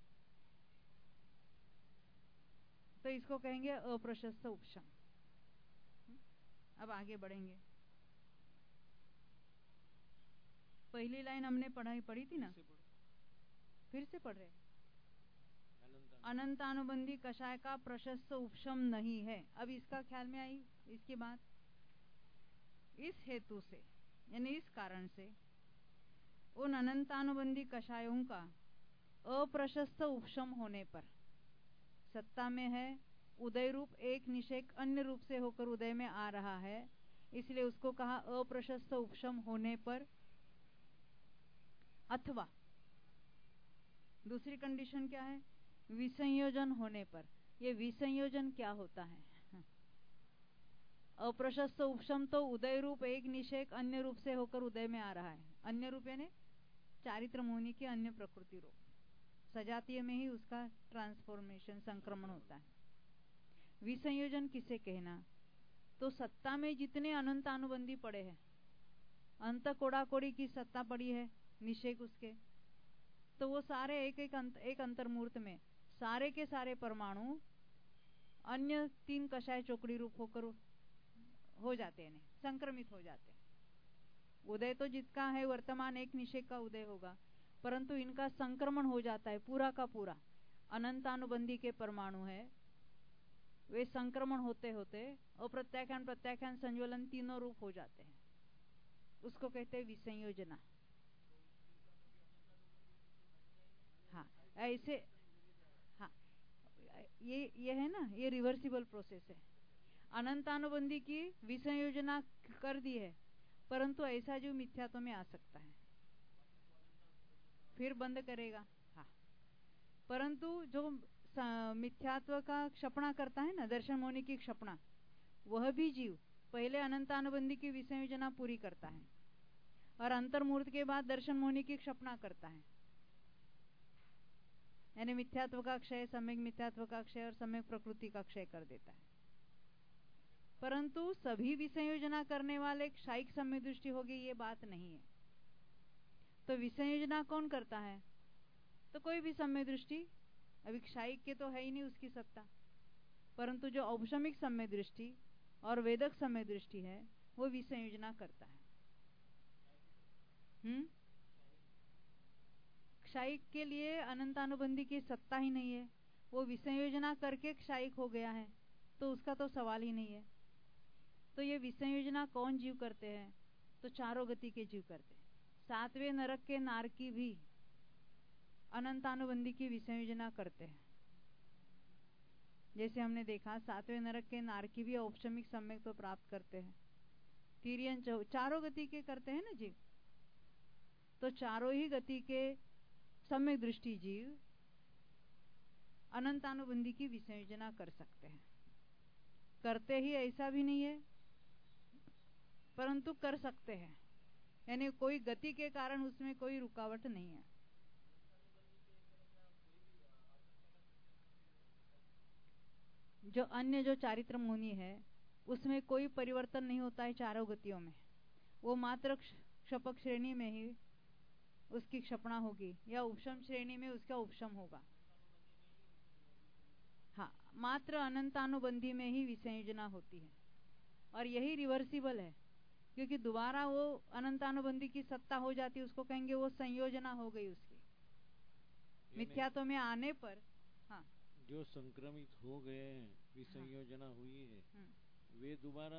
A: तो इसको कहेंगे अप्रशस्त उपशम। अब आगे बढ़ेंगे। पहली लाइन हमने पढ़ी थी ना, फिर से पढ़ रहे। अनंतानुबंधी कषाय का प्रशस्त उपशम नहीं है। अब इसका ख्याल में आई इसकी बात। इस हेतु से यानी इस कारण से उन अनंतानुबंधी कषायों का अप्रशस्त उपशम होने पर, सत्ता में है, उदय रूप एक निषेक अन्य रूप से होकर उदय में आ रहा है, इसलिए उसको कहा अप्रशस्त उपशम होने पर, अथवा दूसरी कंडीशन क्या है? विसंयोजन होने पर। ये विसंयोजन क्या होता है? अप्रशस्त उपशम तो उदय रूप एक निषेक अन्य रूप से होकर उदय में आ रहा है। अन्य रूप यानी चारित्र मोहनी के अन्य प्रकृति रूप, सजातीय में ही उसका ट्रांसफॉर्मेशन संक्रमण होता है। विसंयोजन किसे कहना? तो सत्ता में जितने अनंतानुबंधी पड़े हैं, अंत कोड़ा कोड़ी की सत्ता पड़ी है निषेक उसके, तो वो सारे एक अंतर्मूर्त में सारे के सारे परमाणु अन्य 3 कषाय चोकड़ी रूप होकर हो जाते हैं, संक्रमित हो जाते हैं। उदय तो जिसका है वर्तमान एक निषेक का उदय होगा, परंतु इनका संक्रमण हो जाता है पूरा का पूरा। अनंतानुबंधी के परमाणु है, वे संक्रमण होते होते अप्रत्याख्यान प्रत्याख्यान संज्वलन तीनों रूप हो जाते हैं, उसको कहते हैं विसंयोजना। हाँ ऐसे, हाँ ये है ना, ये रिवर्सिबल प्रोसेस है। अनंतानुबंधी की विसंयोजना कर दी है, परंतु ऐसा जो मिथ्यात्व में आ सकता है, फिर बंद करेगा। हाँ, परंतु जो मिथ्यात्व का क्षपणा करता है ना, दर्शन मोहनी की क्षपणा, वह भी जीव पहले अनंतानुबंधी की विसंयोजना पूरी करता है और अंतर्मूर्त के बाद दर्शन मोहनी की क्षपणा करता है, यानी मिथ्यात्व का क्षय, सम्यक मिथ्यात्व का क्षय और सम्यक प्रकृति का क्षय कर देता है। परंतु सभी विसंयोजना करने वाले क्षायिक सम्यक दृष्टि होगी, ये बात नहीं है। तो विसंयोजना कौन करता है? तो कोई भी सम्यक दृष्टि, अभी क्षायिक के तो है ही नहीं उसकी सत्ता, परंतु जो औपशमिक सम्यक दृष्टि और वेदक सम्यक दृष्टि है वो विसंयोजना करता है। क्षायिक के लिए अनंतानुबंधी की सत्ता ही नहीं है, वो विसंयोजना करके क्षायिक हो गया है, तो उसका तो सवाल ही नहीं है। तो ये विसंयोजना कौन जीव करते हैं? तो चारों गति के जीव करते हैं। 7वें नरक के नारकी भी अनंतानुबंधी की विसंयोजना करते हैं। जैसे हमने देखा 7वें नरक के नारकी भी औपशमिक सम्यक तो प्राप्त करते हैं। तिर्यन चारों गति के करते हैं ना जीव, तो चारों ही गति के सम्यक दृष्टि जीव अनंतानुबंधी की विसंयोजना कर सकते हैं। करते ही ऐसा भी नहीं है, परंतु कर सकते हैं, यानी कोई गति के कारण उसमें कोई रुकावट नहीं है। जो अन्य जो चारित्र मुनि है उसमें कोई परिवर्तन नहीं होता है चारों गतियों में, वो मात्र क्षपक श्रेणी में ही उसकी क्षपणा होगी या उपशम श्रेणी में उसका उपशम होगा। हाँ, मात्र अनंतानुबंधी में ही विसंयोजना होती है और यही रिवर्सिबल है, क्योंकि दोबारा वो अनंतानुबंधी की सत्ता हो जाती है, उसको कहेंगे वो संयोजना हो गई उसकी मिथ्यात्व में आने पर। हाँ,
B: जो संक्रमित हो गए हैं, विसंयोजना हुई है, वे दोबारा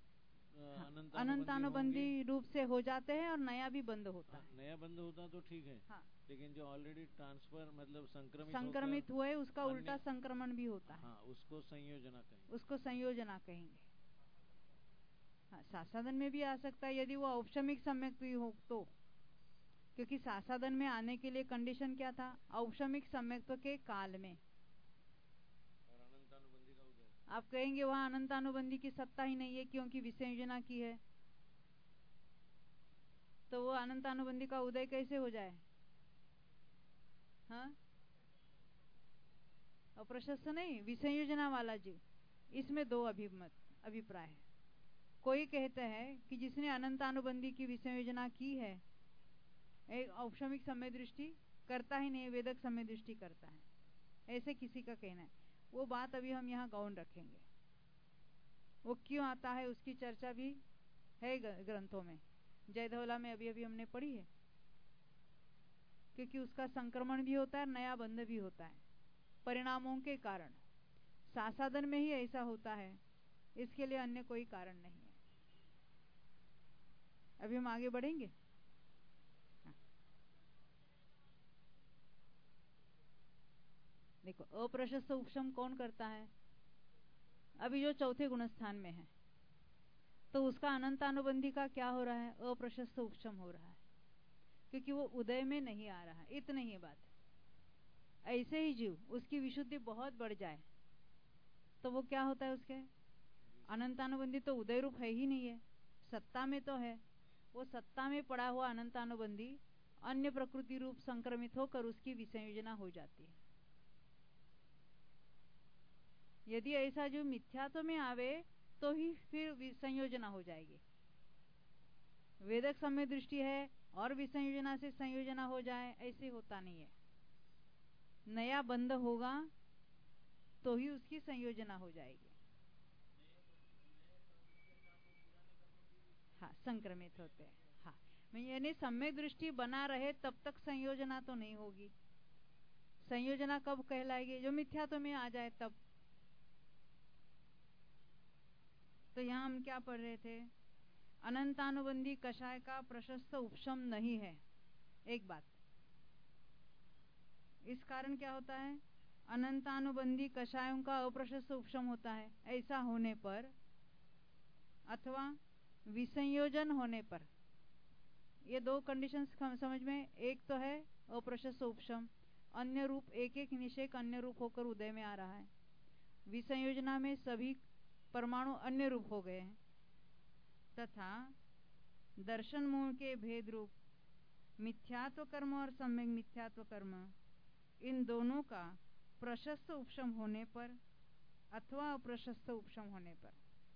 A: अनंतानुबंधी रूप से हो जाते हैं और नया भी बंद होता है।
B: नया बंद होता तो ठीक है।
A: हाँ,
B: लेकिन जो ऑलरेडी ट्रांसफर मतलब
A: संक्रमित हुए उसका उल्टा संक्रमण भी होता है।
B: हाँ, उसको संयोजना कहेंगे।
A: उसको संयोजना कहेंगे। हाँ, सासादन में भी आ सकता है यदि वो औपशमिक सम्यक भी हो तो, क्योंकि सासादन में आने के लिए कंडीशन क्या था? औपशमिक सम्यक्त्व के काल में।
B: और अनंतानुबंधी का उदय,
A: आप कहेंगे वहां अनंतानुबंधी की सत्ता ही नहीं है क्योंकि विसंयोजना की है, तो वो अनंतानुबंधी का उदय कैसे हो जाए? हाँ, अप्रशस्त नहीं, विसंयोजना वाला जीव। इसमें दो अभिप्राय है। कोई कहते हैं कि जिसने अनंतानुबंधी की विसंयोजना की है, एक औपशमिक सम्यक दृष्टि करता ही नहीं, वेदक सम्यक दृष्टि करता है, ऐसे किसी का कहना है। वो बात अभी हम यहाँ गौण रखेंगे, वो क्यों आता है उसकी चर्चा भी है ग्रंथों में। जयधवला में अभी अभी हमने पढ़ी है, क्योंकि उसका संक्रमण भी होता है, नया बंध भी होता है परिणामों के कारण। सासादन में ही ऐसा होता है, इसके लिए अन्य कोई कारण नहीं है। अभी हम आगे बढ़ेंगे। देखो, अप्रशस्त उपशम कौन करता है? अभी जो चौथे गुणस्थान में है, तो उसका अनंतानुबंधी का क्या हो रहा है? अप्रशस्त उपशम हो रहा है, क्योंकि वो उदय में नहीं आ रहा है। इतनी ही बात। ऐसे ही जीव उसकी विशुद्धि बहुत बढ़ जाए तो वो क्या होता है? उसके अनंतानुबंधी तो उदय रूप है ही नहीं है, सत्ता में तो है। वो सत्ता में पड़ा हुआ अनंतानुबंधी अन्य प्रकृति रूप संक्रमित होकर उसकी विसंयोजना हो जाती है। यदि ऐसा जो मिथ्यात्व में आवे तो ही फिर विसंयोजना हो जाएगी। वेदक सम्यक दृष्टि है और विसंयोजना से संयोजना हो जाए, ऐसे होता नहीं है। नया बंध होगा तो ही उसकी संयोजना हो जाएगी। हाँ, संक्रमित होते हैं। हाँ, यानी सम्यक दृष्टि बना रहे तब तक संयोजना तो नहीं होगी। संयोजना कब कहलाएगी? जो मिथ्यात्व में आ जाए तब। तो यहाँ हम क्या पढ़ रहे थे? अनंतानुबंधी कषाय का प्रशस्त उपशम नहीं है। एक बात, इस कारण क्या होता है? अनंतानुबंधी कषायों का अप्रशस्त उपशम होता है। ऐसा होने पर अथवा विसंयोजन होने पर, ये दो कंडीशंस समझ में। एक तो है अप्रशस्त उपशम, अन्य रूप एक एक निषेक अन्य रूप होकर उदय में आ रहा है। विसंयोजना में सभी परमाणु अन्य रूप हो गए हैं तथा दर्शन मूल के भेद रूप मिथ्यात्व कर्म और सम्यक मिथ्यात्व कर्म, इन दोनों का प्रशस्त उपशम होने पर अथवा अप्रशस्त उपशम होने पर,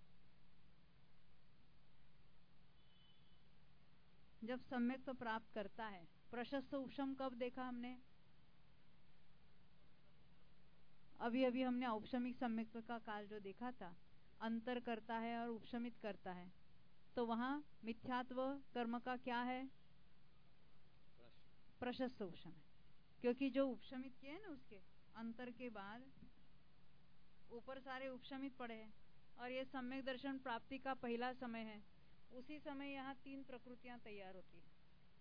A: जब सम्यक तो प्राप्त करता है। प्रशस्त उपशम कब देखा हमने? अभी अभी हमने औपशमिक सम्यक्त्व का काल जो देखा था, अंतर करता है और उपशमित करता है, तो वहां मिथ्यात्व कर्म का क्या है? प्रशस्त उपशम है, क्योंकि जो उपशमित किए हैं ना उसके अंतर के बाद ऊपर सारे उपशमित पड़े हैं और ये सम्यक दर्शन प्राप्ति का पहला समय है। उसी समय यहाँ तीन प्रकृतियां तैयार होती हैं।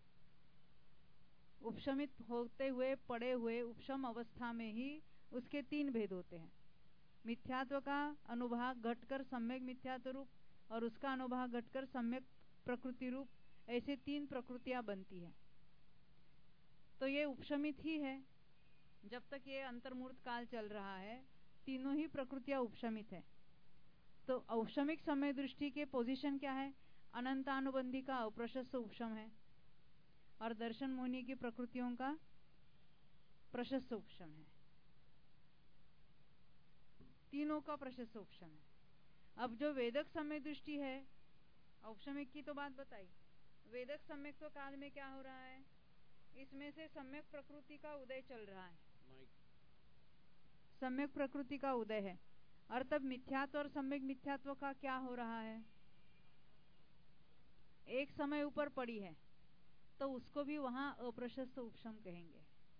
A: उपशमित होते हुए पड़े हुए उपशम अवस्था में ही उसके तीन भेद होते हैं। मिथ्यात्व का अनुभाग घटकर सम्यक मिथ्यात्व रूप और उसका अनुभाग घटकर सम्यक प्रकृति रूप, ऐसे तीन प्रकृतियां बनती हैं। तो ये उपशमित ही है। जब तक ये अंतर्मूर्त काल चल रहा है तीनों ही प्रकृतियां उपशमित है। तो औपशमिक समय दृष्टि के पोजीशन क्या है? अनंतानुबंधी का अप्रशस्त उपशम है और दर्शन मुनि की प्रकृतियों का प्रशस्त उपशम है। तीनों का प्रशस्त उपशम है। अब जो वेदक समय दृष्टि है, औपशमिक की तो बात बताई, वेदक सम्यक तो काल में क्या हो रहा है? इसमें से सम्यक प्रकृति का उदय चल रहा है। सम्यक प्रकृति का उदय है और तब मिथ्यात्व और सम्यक मिथ्यात्व का क्या हो रहा है? एक समय ऊपर पड़ी है तो उसको भी वहां अप्रशस्त उपशम कहेंगे।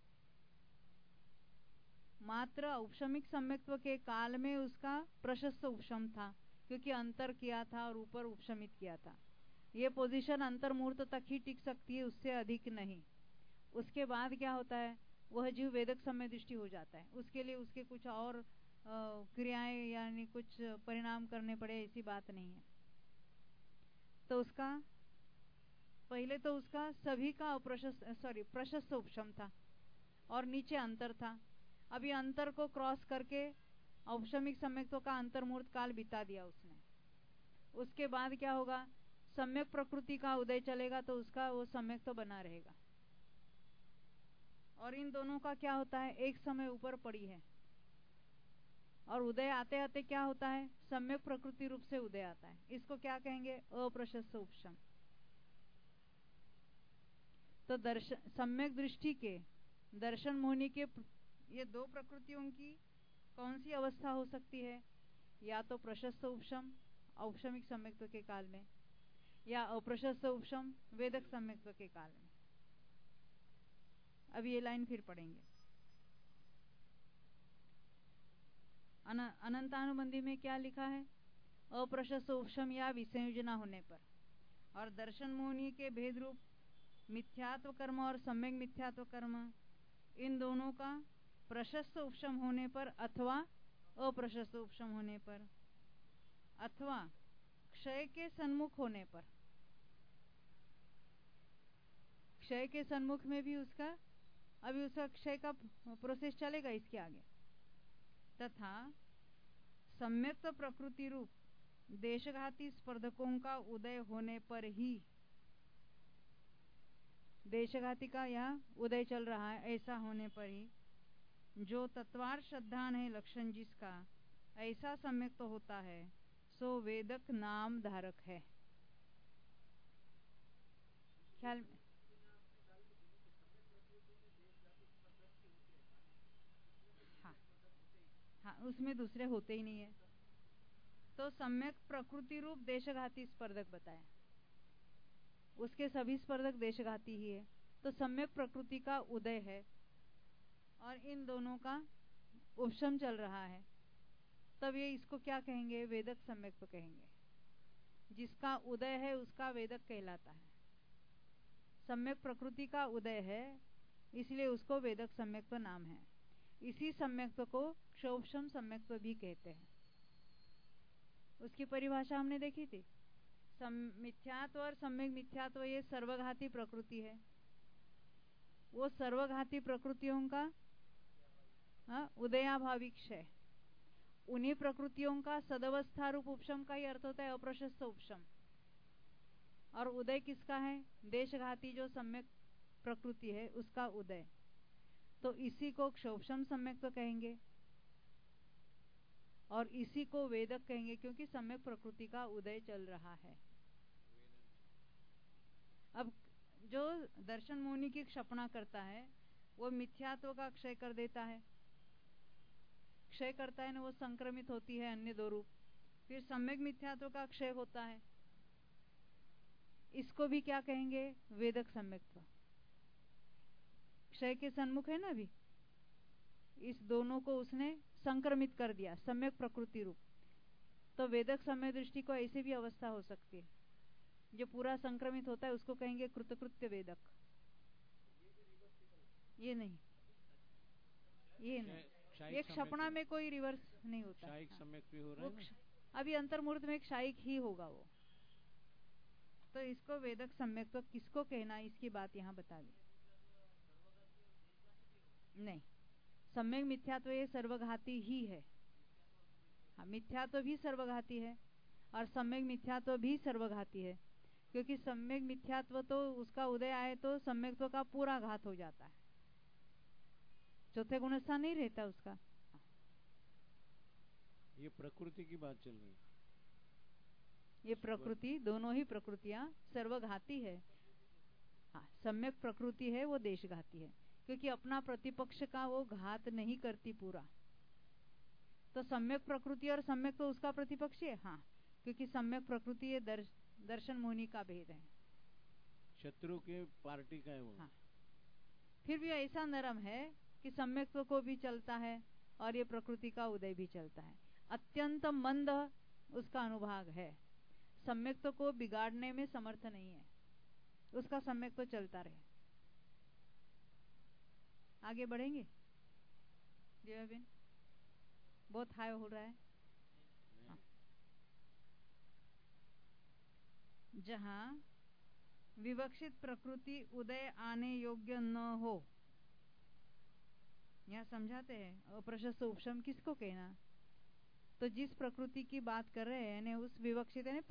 A: मात्र औपशमिक सम्यक्त्व के काल में उसका प्रशस्त उपशम था, क्योंकि अंतर किया था और ऊपर उपशमित किया था। ये पोजीशन अंतर्मूर्त तक ही टिक सकती है, उससे अधिक नहीं। उसके बाद क्या होता है? वह जीव वेदक समय दृष्टि हो जाता है। उसके लिए उसके कुछ और क्रियाएं यानी कुछ परिणाम करने पड़े, ऐसी बात नहीं है। तो उसका पहले तो उसका सभी का प्रशस्त उपशम था और नीचे अंतर था। अभी अंतर को क्रॉस करके औपशमिक सम्यक्त्व का अंतर्मूर्त काल बिता दिया उसने। उसके बाद क्या होगा? सम्यक प्रकृति का उदय चलेगा तो उसका वो सम्यक्त्व बना रहेगा। और इन दोनों का क्या होता है? एक समय ऊपर पड़ी है और उदय आते आते क्या होता है? सम्यक प्रकृति रूप से उदय आता है। इसको क्या कहेंगे? अप्रशस्त उपशम। तो सम्यक दृष्टि के दर्शन मोहिनी के ये दो प्रकृतियों की कौन सी अवस्था हो सकती है? या तो प्रशस्त उपशम औपशमिक सम्यक्त्व के काल में, या अप्रशस्त उपशम वेदक सम्यक्त्व के काल में। अब ये लाइन फिर पढ़ेंगे। अनंतानुबंधी में क्या लिखा है? अप्रशस्त उपशम या विसंयोजना होने पर और दर्शन मोहिनी के भेद रूप मिथ्यात्व कर्म और सम्यक मिथ्यात्व कर्म, इन दोनों का प्रशस्त उपशम होने पर अथवा अप्रशस्त उपशम होने पर अथवा क्षय के सन्मुख होने पर। क्षय के सन्मुख में भी उसका अभी उसका क्षय का प्रोसेस चलेगा इसके आगे। तथा सम्यक्त प्रकृति रूप देशघाती स्पर्धकों का उदय होने पर ही, देशघाती का यह उदय चल रहा है, ऐसा होने पर ही जो तत्वार्थ श्रद्धान है लक्षण जिसका ऐसा सम्यक्त तो होता है सो वेदक नाम धारक है। ख्याल में? हाँ, उसमें दूसरे होते ही नहीं है। तो सम्यक प्रकृति रूप देशघाती स्पर्धक बताया, उसके सभी स्पर्धक देशघाती ही है। तो सम्यक प्रकृति का उदय है और इन दोनों का उपशम चल रहा है, तब ये इसको क्या कहेंगे? वेदक सम्यक्त्व कहेंगे। जिसका उदय है उसका वेदक कहलाता है। सम्यक प्रकृति का उदय है इसलिए उसको वेदक सम्यक्त्व नाम है। इसी सम्यक्त्व को क्षोभशम सम्यक्त्व भी कहते हैं। उसकी परिभाषा हमने देखी थी। मिथ्यात्व और सम्यक मिथ्यात्व ये सर्वघाती प्रकृति है। वो सर्वघाती प्रकृतियों का उदयाभावी क्षय, उन्हीं प्रकृतियों का सदवस्था रूप उपशम का ही अर्थ होता है अप्रशस्त उपशम। और उदय किसका है? देशघाती जो सम्यक प्रकृति है उसका उदय, तो इसी को क्षोभशम सम्यक तो कहेंगे और इसी को वेदक कहेंगे, क्योंकि सम्यक प्रकृति का उदय चल रहा है। अब जो दर्शन मुनि की क्षपणा करता है वो मिथ्यात्व का क्षय कर देता है, क्षय करता है ना, वो संक्रमित होती है अन्य दो रूप, फिर सम्यक मिथ्यात्व का क्षय होता है। इसको भी क्या कहेंगे? वेदक सम्यक्त्व। क्षय के सन्मुख है ना अभी, इस दोनों को उसने संक्रमित कर दिया सम्यक प्रकृति रूप। तो वेदक सम्य दृष्टि को ऐसे भी अवस्था हो सकती है, जो पूरा संक्रमित होता है उसको कहेंगे कृतकृत्य वेदक। ये नहीं, ये नहीं, एक क्षपणा में कोई रिवर्स नहीं होता।
B: शायिक सम्यक भी हो रहा है ना?
A: अभी अंतर्मूर्त में एक शायिक ही होगा वो, तो इसको वेदक सम्यक तो किसको कहना, इसकी बात यहाँ बता दी। नहीं, सम्यक मिथ्यात्व ये सर्वघाती ही है। हाँ, मिथ्यात्व भी सर्वघाती है और सम्यक मिथ्यात्व भी सर्वघाती है, क्योंकि सम्यक मिथ्यात्व तो उसका उदय आए तो सम्यक्त्व का पूरा घात हो जाता है, चौथे गुणस्थान नहीं रहता उसका।
B: ये प्रकृति की बात चल रही है,
A: ये प्रकृति, दोनों ही प्रकृतियां सर्वघाती है। हाँ, सम्यक प्रकृति है वो देशघाती है, क्योंकि अपना प्रतिपक्ष का वो घात नहीं करती पूरा। तो सम्यक प्रकृति और सम्यक तो उसका प्रतिपक्षी है। हाँ, क्योंकि सम्यक प्रकृति ये दर्शन मुनि का भेद है,
B: शत्रु के पार्टी का है वो।
A: हाँ, फिर भी ऐसा नरम है कि सम्यक्त्व को भी चलता है और ये प्रकृति का उदय भी चलता है। अत्यंत मंद उसका अनुभाग है, सम्यक्त्व को बिगाड़ने में समर्थ नहीं है, उसका सम्यक्त्व चलता रहे। आगे बढ़ेंगे जयबिन, बहुत हाई हो रहा है। हाँ। जहां विवक्षित प्रकृति उदय आने योग्य न हो, यहाँ समझाते हैं अप्रशस्त उपशम किसको कहना। तो जिस प्रकृति की बात कर रहे हैं उस विवक्षित है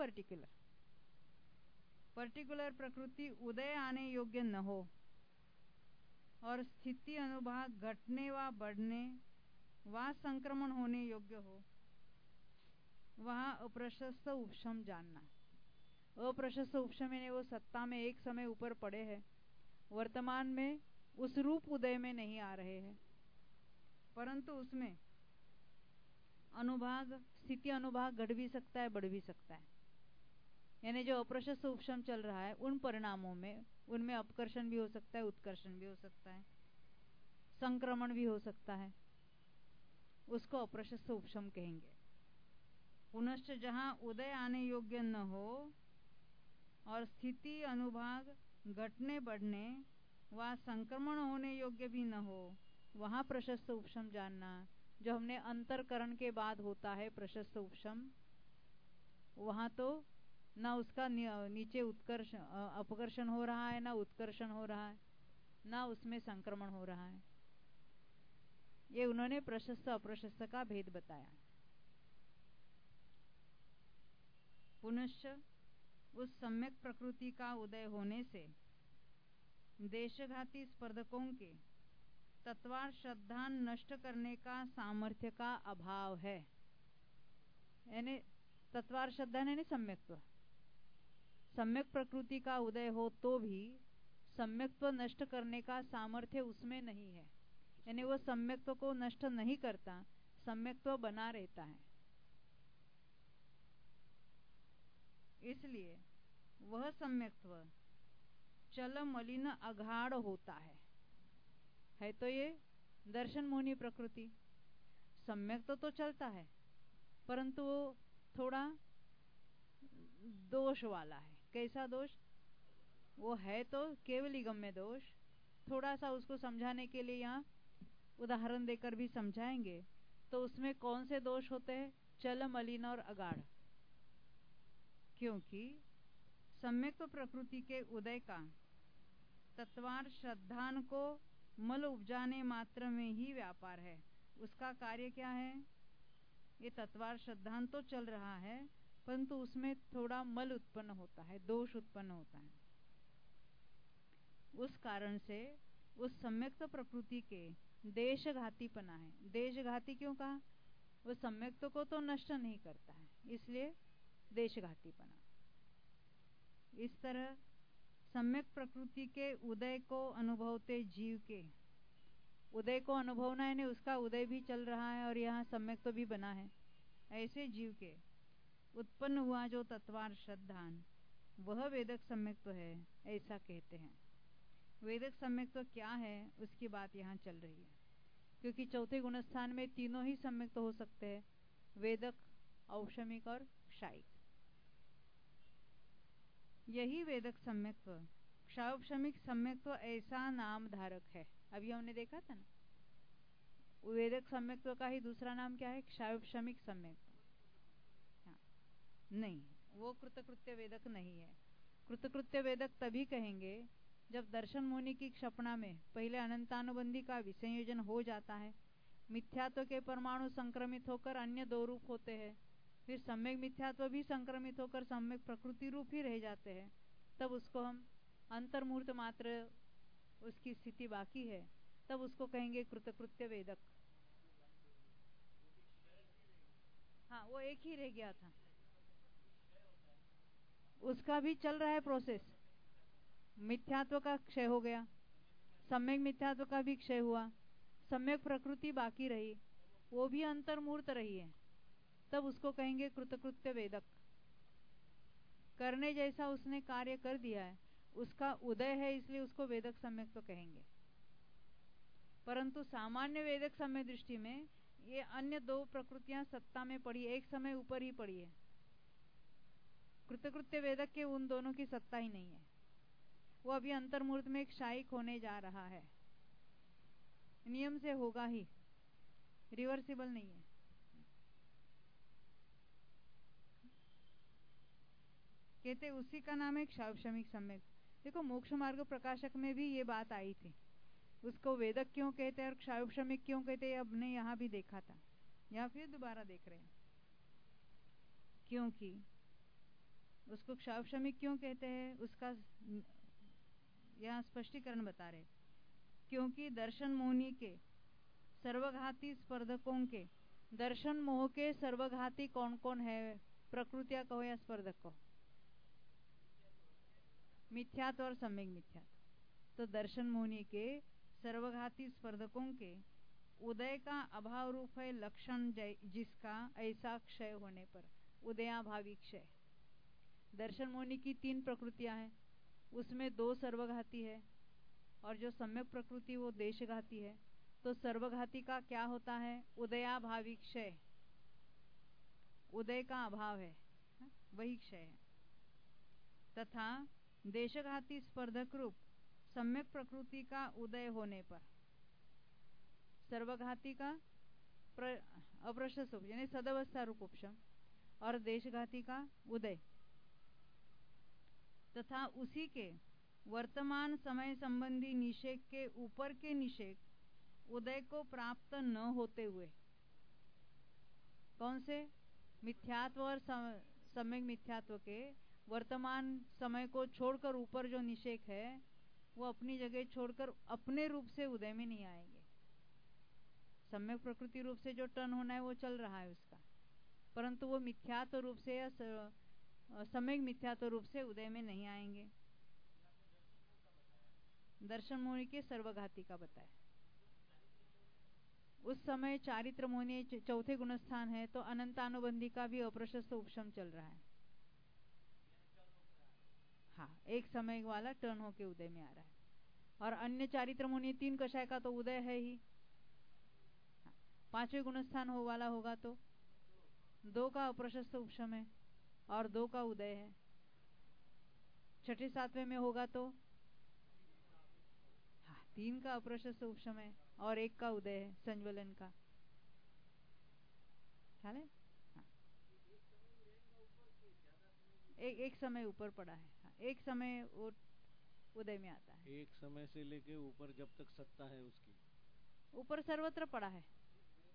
A: पर्टिकुलर प्रकृति उदय आने योग्य न हो और स्थिति अनुभाग घटने व बढ़ने व संक्रमण होने योग्य हो, वहां अप्रशस्त उपशम जानना। अप्रशस्त उपशम यानी वो सत्ता में एक समय ऊपर पड़े हैं, वर्तमान में उस रूप उदय में नहीं आ रहे हैं, परंतु उसमें अनुभाग, स्थिति अनुभाग घट भी सकता है, बढ़ भी सकता है। यानी जो अप्रशस्त उपशम चल रहा है उन परिणामों में, उनमें अपकर्षण भी हो सकता है, उत्कर्षण भी हो सकता है, संक्रमण भी हो सकता है, उसको अप्रशस्त उपशम कहेंगे। पुनश्च जहां उदय आने योग्य न हो और स्थिति अनुभाग घटने बढ़ने व संक्रमण होने योग्य भी न हो, वहां प्रशस्त उपशम जानना। जो हमने अंतरकरण के बाद होता है प्रशस्त उपशम, वहां तो ना उसका नीचे उत्कर्ष अपकर्षण हो रहा है, ना उत्कर्षण हो रहा है, ना उसमें संक्रमण हो रहा है। ये उन्होंने प्रशस्त अप्रशस्त का भेद बताया। पुनश्च उस सम्यक प्रकृति का उदय होने से देशघाती स्पर्धकों के तत्वार श्रद्धा नष्ट करने का सामर्थ्य का अभाव है। यानी तत्वार श्रद्धा यानी सम्यक्त्व, सम्यक प्रकृति का उदय हो तो भी सम्यक्त्व नष्ट करने का सामर्थ्य उसमें नहीं है, यानी वो सम्यक्त्व को नष्ट नहीं करता, सम्यक्त्व बना रहता है। इसलिए वह सम्यक्त्व चल मलिन अगाढ़ होता है तो ये दर्शन मोहनी प्रकृति सम्यक तो चलता है, परंतु वो थोड़ा दोष वाला है। कैसा दोष? वो है तो केवल गम्य दोष, थोड़ा सा उसको समझाने के लिए यहाँ उदाहरण देकर भी समझाएंगे। तो उसमें कौन से दोष होते हैं? चल मलिन और अगाढ़। क्योंकि सम्यक तो प्रकृति के उदय का तत्वार श्रद्धान को मल उपजाने मात्र में ही व्यापार है, उसका कार्य क्या है? ये तत्वार श्रद्धांत तो चल रहा है, परंतु उसमें थोड़ा मल उत्पन्न होता है, दोष उत्पन्न होता है। उस कारण से उस सम्यक्त प्रकृति के देशघातीपना है। देशघाती क्यों कहा? वो सम्यक्त को तो नष्ट नहीं करता है, इसलिए देशघातीपना। इस तरह सम्यक प्रकृति के उदय को अनुभवते जीव के उदय को अनुभवना है, उसका उदय भी चल रहा है और यहाँ सम्यक तो भी बना है। ऐसे जीव के उत्पन्न हुआ जो तत्वार श्रद्धान, वह वेदक सम्यक तो है, ऐसा कहते हैं। वेदक सम्यक तो क्या है उसकी बात यहाँ चल रही है, क्योंकि चौथे गुणस्थान में तीनों ही सम्यक तो हो सकते हैं, वेदक, औषमिक और क्षायिक। यही वेदक सम्यक्त्व, क्षायोपशमिक सम्यक्त्व ऐसा नाम धारक है। अभी हमने देखा था ना, वेदक सम्यक्त्व का ही दूसरा नाम क्या है? क्षायोपशमिक सम्यक्त्व। हाँ, नहीं, वो कृतकृत्य वेदक नहीं है। कृतकृत्य वेदक तभी कहेंगे जब दर्शन मुनि की क्षपणा में पहले अनंतानुबंधी का विसंयोजन हो जाता है, मिथ्यात्व के परमाणु संक्रमित होकर अन्य दो रूप होते हैं, फिर सम्यक मिथ्यात्व भी संक्रमित होकर सम्यक प्रकृति रूप ही रह जाते हैं, तब उसको हम अंतर्मूर्त मात्र उसकी स्थिति बाकी है, तब उसको कहेंगे कृतकृत्य वेदक। हाँ, वो एक ही रह गया था, उसका भी चल रहा है प्रोसेस। मिथ्यात्व का क्षय हो गया, सम्यक मिथ्यात्व का भी क्षय हुआ, सम्यक प्रकृति बाकी रही, वो भी अंतर्मूर्त रही है, तब उसको कहेंगे कृतकृत्य वेदक। करने जैसा उसने कार्य कर दिया है, उसका उदय है, इसलिए उसको वेदक सम्यक तो कहेंगे। परंतु सामान्य वेदक सम्यक दृष्टि में ये अन्य दो प्रकृतियां सत्ता में पड़ी, एक समय ऊपर ही पड़ी है। कृतकृत्य वेदक के उन दोनों की सत्ता ही नहीं है, वो अभी अंतर्मूर्त में क्षायिक होने जा रहा है, नियम से होगा ही, रिवर्सिबल नहीं है। कहते उसी का नाम है क्षायोपशमिक सम्यक। देखो, मोक्ष मार्ग प्रकाशक में भी ये बात आई थी, उसको वेदक क्यों कहते हैं और क्षायोपशमिक क्यों कहते हैं, अब ने यहाँ भी देखा था, यहाँ फिर दोबारा देख रहे हैं। क्योंकि उसको क्षायोपशमिक क्यों कहते हैं, उसका यहाँ स्पष्टीकरण बता रहे। क्योंकि दर्शन मोहनी के सर्वघाती स्पर्धकों के दर्शन मोह के सर्वघाती कौन कौन है? प्रकृतियां कहो या स्पर्धक कहो, मिथ्यात्व और सम्यक मिथ्यात्व। तो दर्शन मोहनी के सर्वघाती स्पर्धकों के उदय का अभाव रूप है लक्षण, जिसका ऐसा क्षय होने पर उदयाभावी क्षय। दर्शन मोहनी की तीन प्रकृतियां हैं, उसमें दो सर्वघाती है और जो सम्यक प्रकृति वो देशघाती है। तो सर्वघाती का क्या होता है? उदयाभावी क्षय, उदय का अभाव है, वही क्षय है। तथा देशघाती स्पर्धक रूप सम्यक प्रकृति का उदय होने पर सर्वघाती का अप्रशस्त यानी सदवस्था रूप उपशम और देशघाती का उदय, तथा उसी के वर्तमान समय संबंधी निषेक के ऊपर के निषेक उदय को प्राप्त न होते हुए, कौन से? मिथ्यात्व और सम्यक मिथ्यात्व के वर्तमान समय को छोड़कर ऊपर जो निषेक है वो अपनी जगह छोड़कर अपने रूप से उदय में नहीं आएंगे। सम्यक प्रकृति रूप से जो टर्न होना है वो चल रहा है उसका, परंतु वो मिथ्यात्व रूप से या सम्यक मिथ्यात्व रूप से उदय में नहीं आएंगे। दर्शन मोहनी के सर्वघाती का बताया। उस समय चारित्र मोहनी चौथे गुणस्थान है, तो अनंतानुबंधी का भी अप्रशस्त उपशम चल रहा है। हाँ, एक समय वाला टर्न होके उदय में आ रहा है। और अन्य चारित्र मुनि तीन कषाय का तो उदय है ही। हाँ, पांचवें गुणस्थान हो वाला होगा तो दो का अप्रशस्त उपशम है और दो का उदय है। छठे सातवें में होगा तो हाँ, तीन का अप्रशस्त उपशम है और एक का उदय है संज्वलन का, ख्याल है? हाँ, एक समय ऊपर पड़ा है। हाँ, एक समय वो उदय में आता है।
B: एक समय से लेके ऊपर जब तक सत्ता है उसकी,
A: ऊपर सर्वत्र पड़ा है।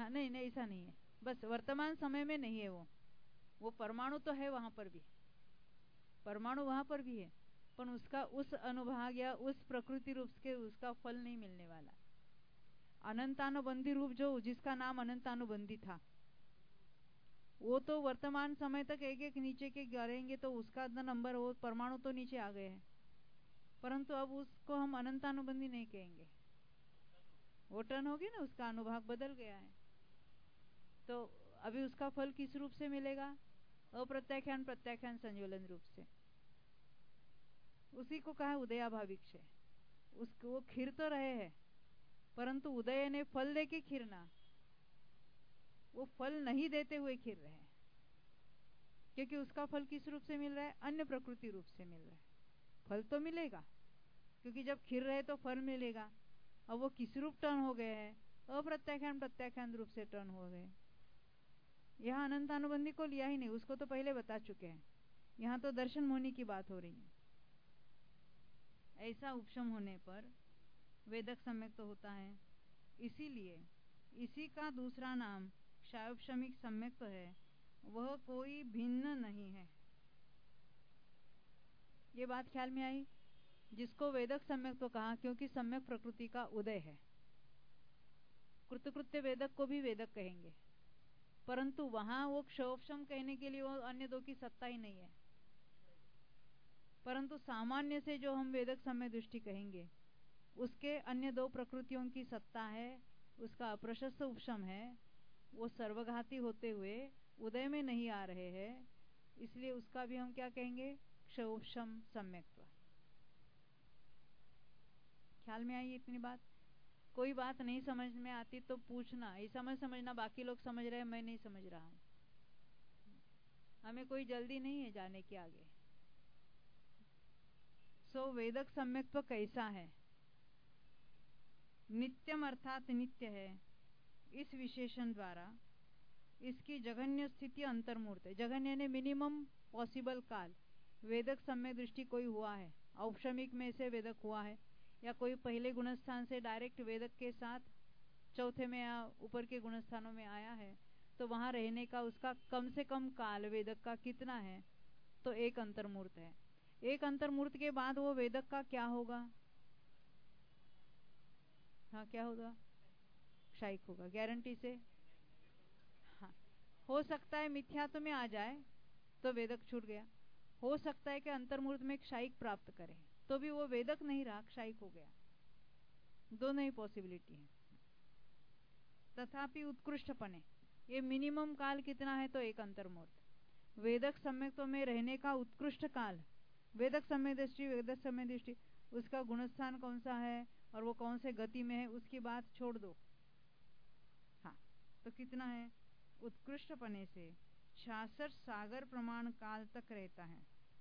A: हाँ नहीं नहीं ऐसा नहीं है, बस वर्तमान समय में नहीं है वो परमाणु तो है वहां पर भी, परमाणु वहां पर भी है, पर उसका उस अनुभाग या उस प्रकृति रूप के उसका फल नहीं मिलने वाला। अनंतानुबंधी रूप जो जिसका नाम अनंतानुबंधी था वो तो वर्तमान समय तक एक एक नीचे के गिरेंगे तो उसका नंबर वो परमाणु तो नीचे आ गए हैं, परंतु अब उसको हम अनंतानुबंधी नहीं कहेंगे, वो टर्न होगी ना, उसका अनुभाग बदल गया है। तो अभी उसका फल किस रूप से मिलेगा? अप्रत्याख्यान प्रत्याख्यान संयोलन रूप से। उसी को कहा उदयाभाविक से। उसको वो खिर तो रहे हैं, परंतु उदय ने फल देके खिरना, वो फल नहीं देते हुए खिर रहे हैं, क्योंकि उसका फल किस रूप से मिल रहा है? अन्य प्रकृति रूप से मिल रहा है। फल तो मिलेगा, क्योंकि जब खिर रहे तो फल मिलेगा। अब वो किस रूप टर्न हो गए हैं? अप्रत्याख्यान प्रत्याख्यान रूप से टर्न हो गए। यहाँ अनंतानुबंधी को लिया ही नहीं, उसको तो पहले बता चुके हैं। यहाँ तो दर्शन मुनि की बात हो रही है। ऐसा उपशम होने पर वेदक सम्यक तो होता है, इसीलिए इसी का दूसरा नाम क्षायोपशमिक सम्यक तो है, वह कोई भिन्न नहीं है। ये बात ख्याल में आई? जिसको वेदक सम्यक तो कहा क्योंकि सम्यक प्रकृति का उदय है। कृतकृत्य वेदक को भी वेदक कहेंगे, परंतु वहां वो क्षोपशम कहने के लिए वो अन्य दो की सत्ता ही नहीं है। परंतु सामान्य से जो हम वेदक सम्यक दृष्टि कहेंगे उसके अन्य दो प्रकृतियों की सत्ता है, उसका अप्रशस्त उपशम है, वो सर्वघाती होते हुए उदय में नहीं आ रहे हैं, इसलिए उसका भी हम क्या कहेंगे? क्षोपशम सम्यक्त्व। ख्याल में आई इतनी बात? कोई बात नहीं समझ में आती तो पूछना, ऐसा मत समझना बाकी लोग समझ रहे हैं मैं नहीं समझ रहा हूं। हमें कोई जल्दी नहीं है जाने के आगे। सो वेदक सम्यक्त्व कैसा है? नित्यम अर्थात नित्य है। इस विशेषण द्वारा इसकी जघन्य स्थिति अंतर्मूर्त है। जघन्य ने मिनिमम पॉसिबल काल वेदक सम्यक दृष्टि कोई हुआ है, औपशमिक में से वेदक हुआ है, या कोई पहले गुणस्थान से डायरेक्ट वेदक के साथ चौथे में या ऊपर के गुणस्थानों में आया है, तो वहां रहने का उसका कम से कम काल वेदक का कितना है? तो एक अंतर्मूर्त है। एक अंतर्मूर्त के बाद वो वेदक का क्या होगा? हाँ क्या होगा? क्षायिक होगा गारंटी से। हाँ, हो सकता है मिथ्यात्व में आ जाए तो वेदक छूट गया, हो सकता है कि अंतर्मूर्त में क्षायिक प्राप्त करे तो भी वो वेदक नहीं रहा, क्षायिक हो गया। दोनों ही पॉसिबिलिटी है। तथापि उत्कृष्टपने ये मिनिमम काल कितना है? तो एक अंतर्मूर्त। वेदक सम्यक्त्व में रहने का उत्कृष्ट काल, वेदक सम्यक दृष्टि, वेदक सम्यक दृष्टि, उसका गुणस्थान कौन सा है और वो कौन से गति में है उसकी बात छोड़ दो। हाँ, तो कितना है? उत्कृष्टपने से 66 सागर प्रमाण काल तक रहता है।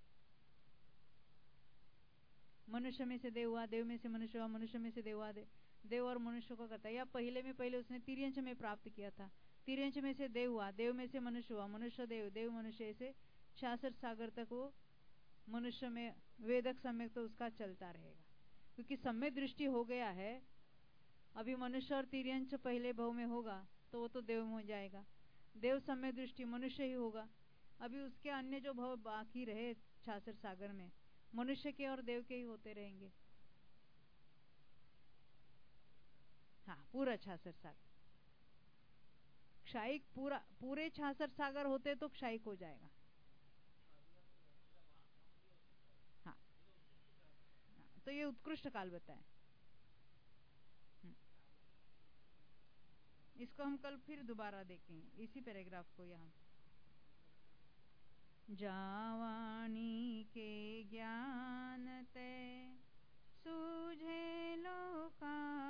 A: मनुष्य में से देव हुआ, देव में से मनुष्य हुआ, मनुष्य में से देव हुआ, देव और मनुष्य को कहता है। या पहले में उसने तिर्यंश में प्राप्त किया था, तिर्यंश में से देव हुआ, देव में से मनुष्य हुआ, मनुष्य देव, देव मनुष्य, ऐसे 66 सागर तक वो मनुष्य में वेदक सम्यक तो उसका चलता रहेगा, क्योंकि सम्यक दृष्टि हो गया है। अभी मनुष्य और तिर्यंश पहले भव में होगा तो वो तो देव में हो जाएगा, देव सम्यक दृष्टि मनुष्य ही होगा। अभी उसके अन्य जो भव बाकी रहे 66 सागर में मनुष्य के और देव के ही होते रहेंगे। हाँ, पूरा 66 सागर क्षायिक, पूरे 66 सागर होते तो क्षायिक हो जाएगा। हाँ, तो ये उत्कृष्ट काल बताए। इसको हम कल फिर दोबारा देखेंगे इसी पैराग्राफ को। यहाँ जावानी के ज्ञान ते सूझे लोका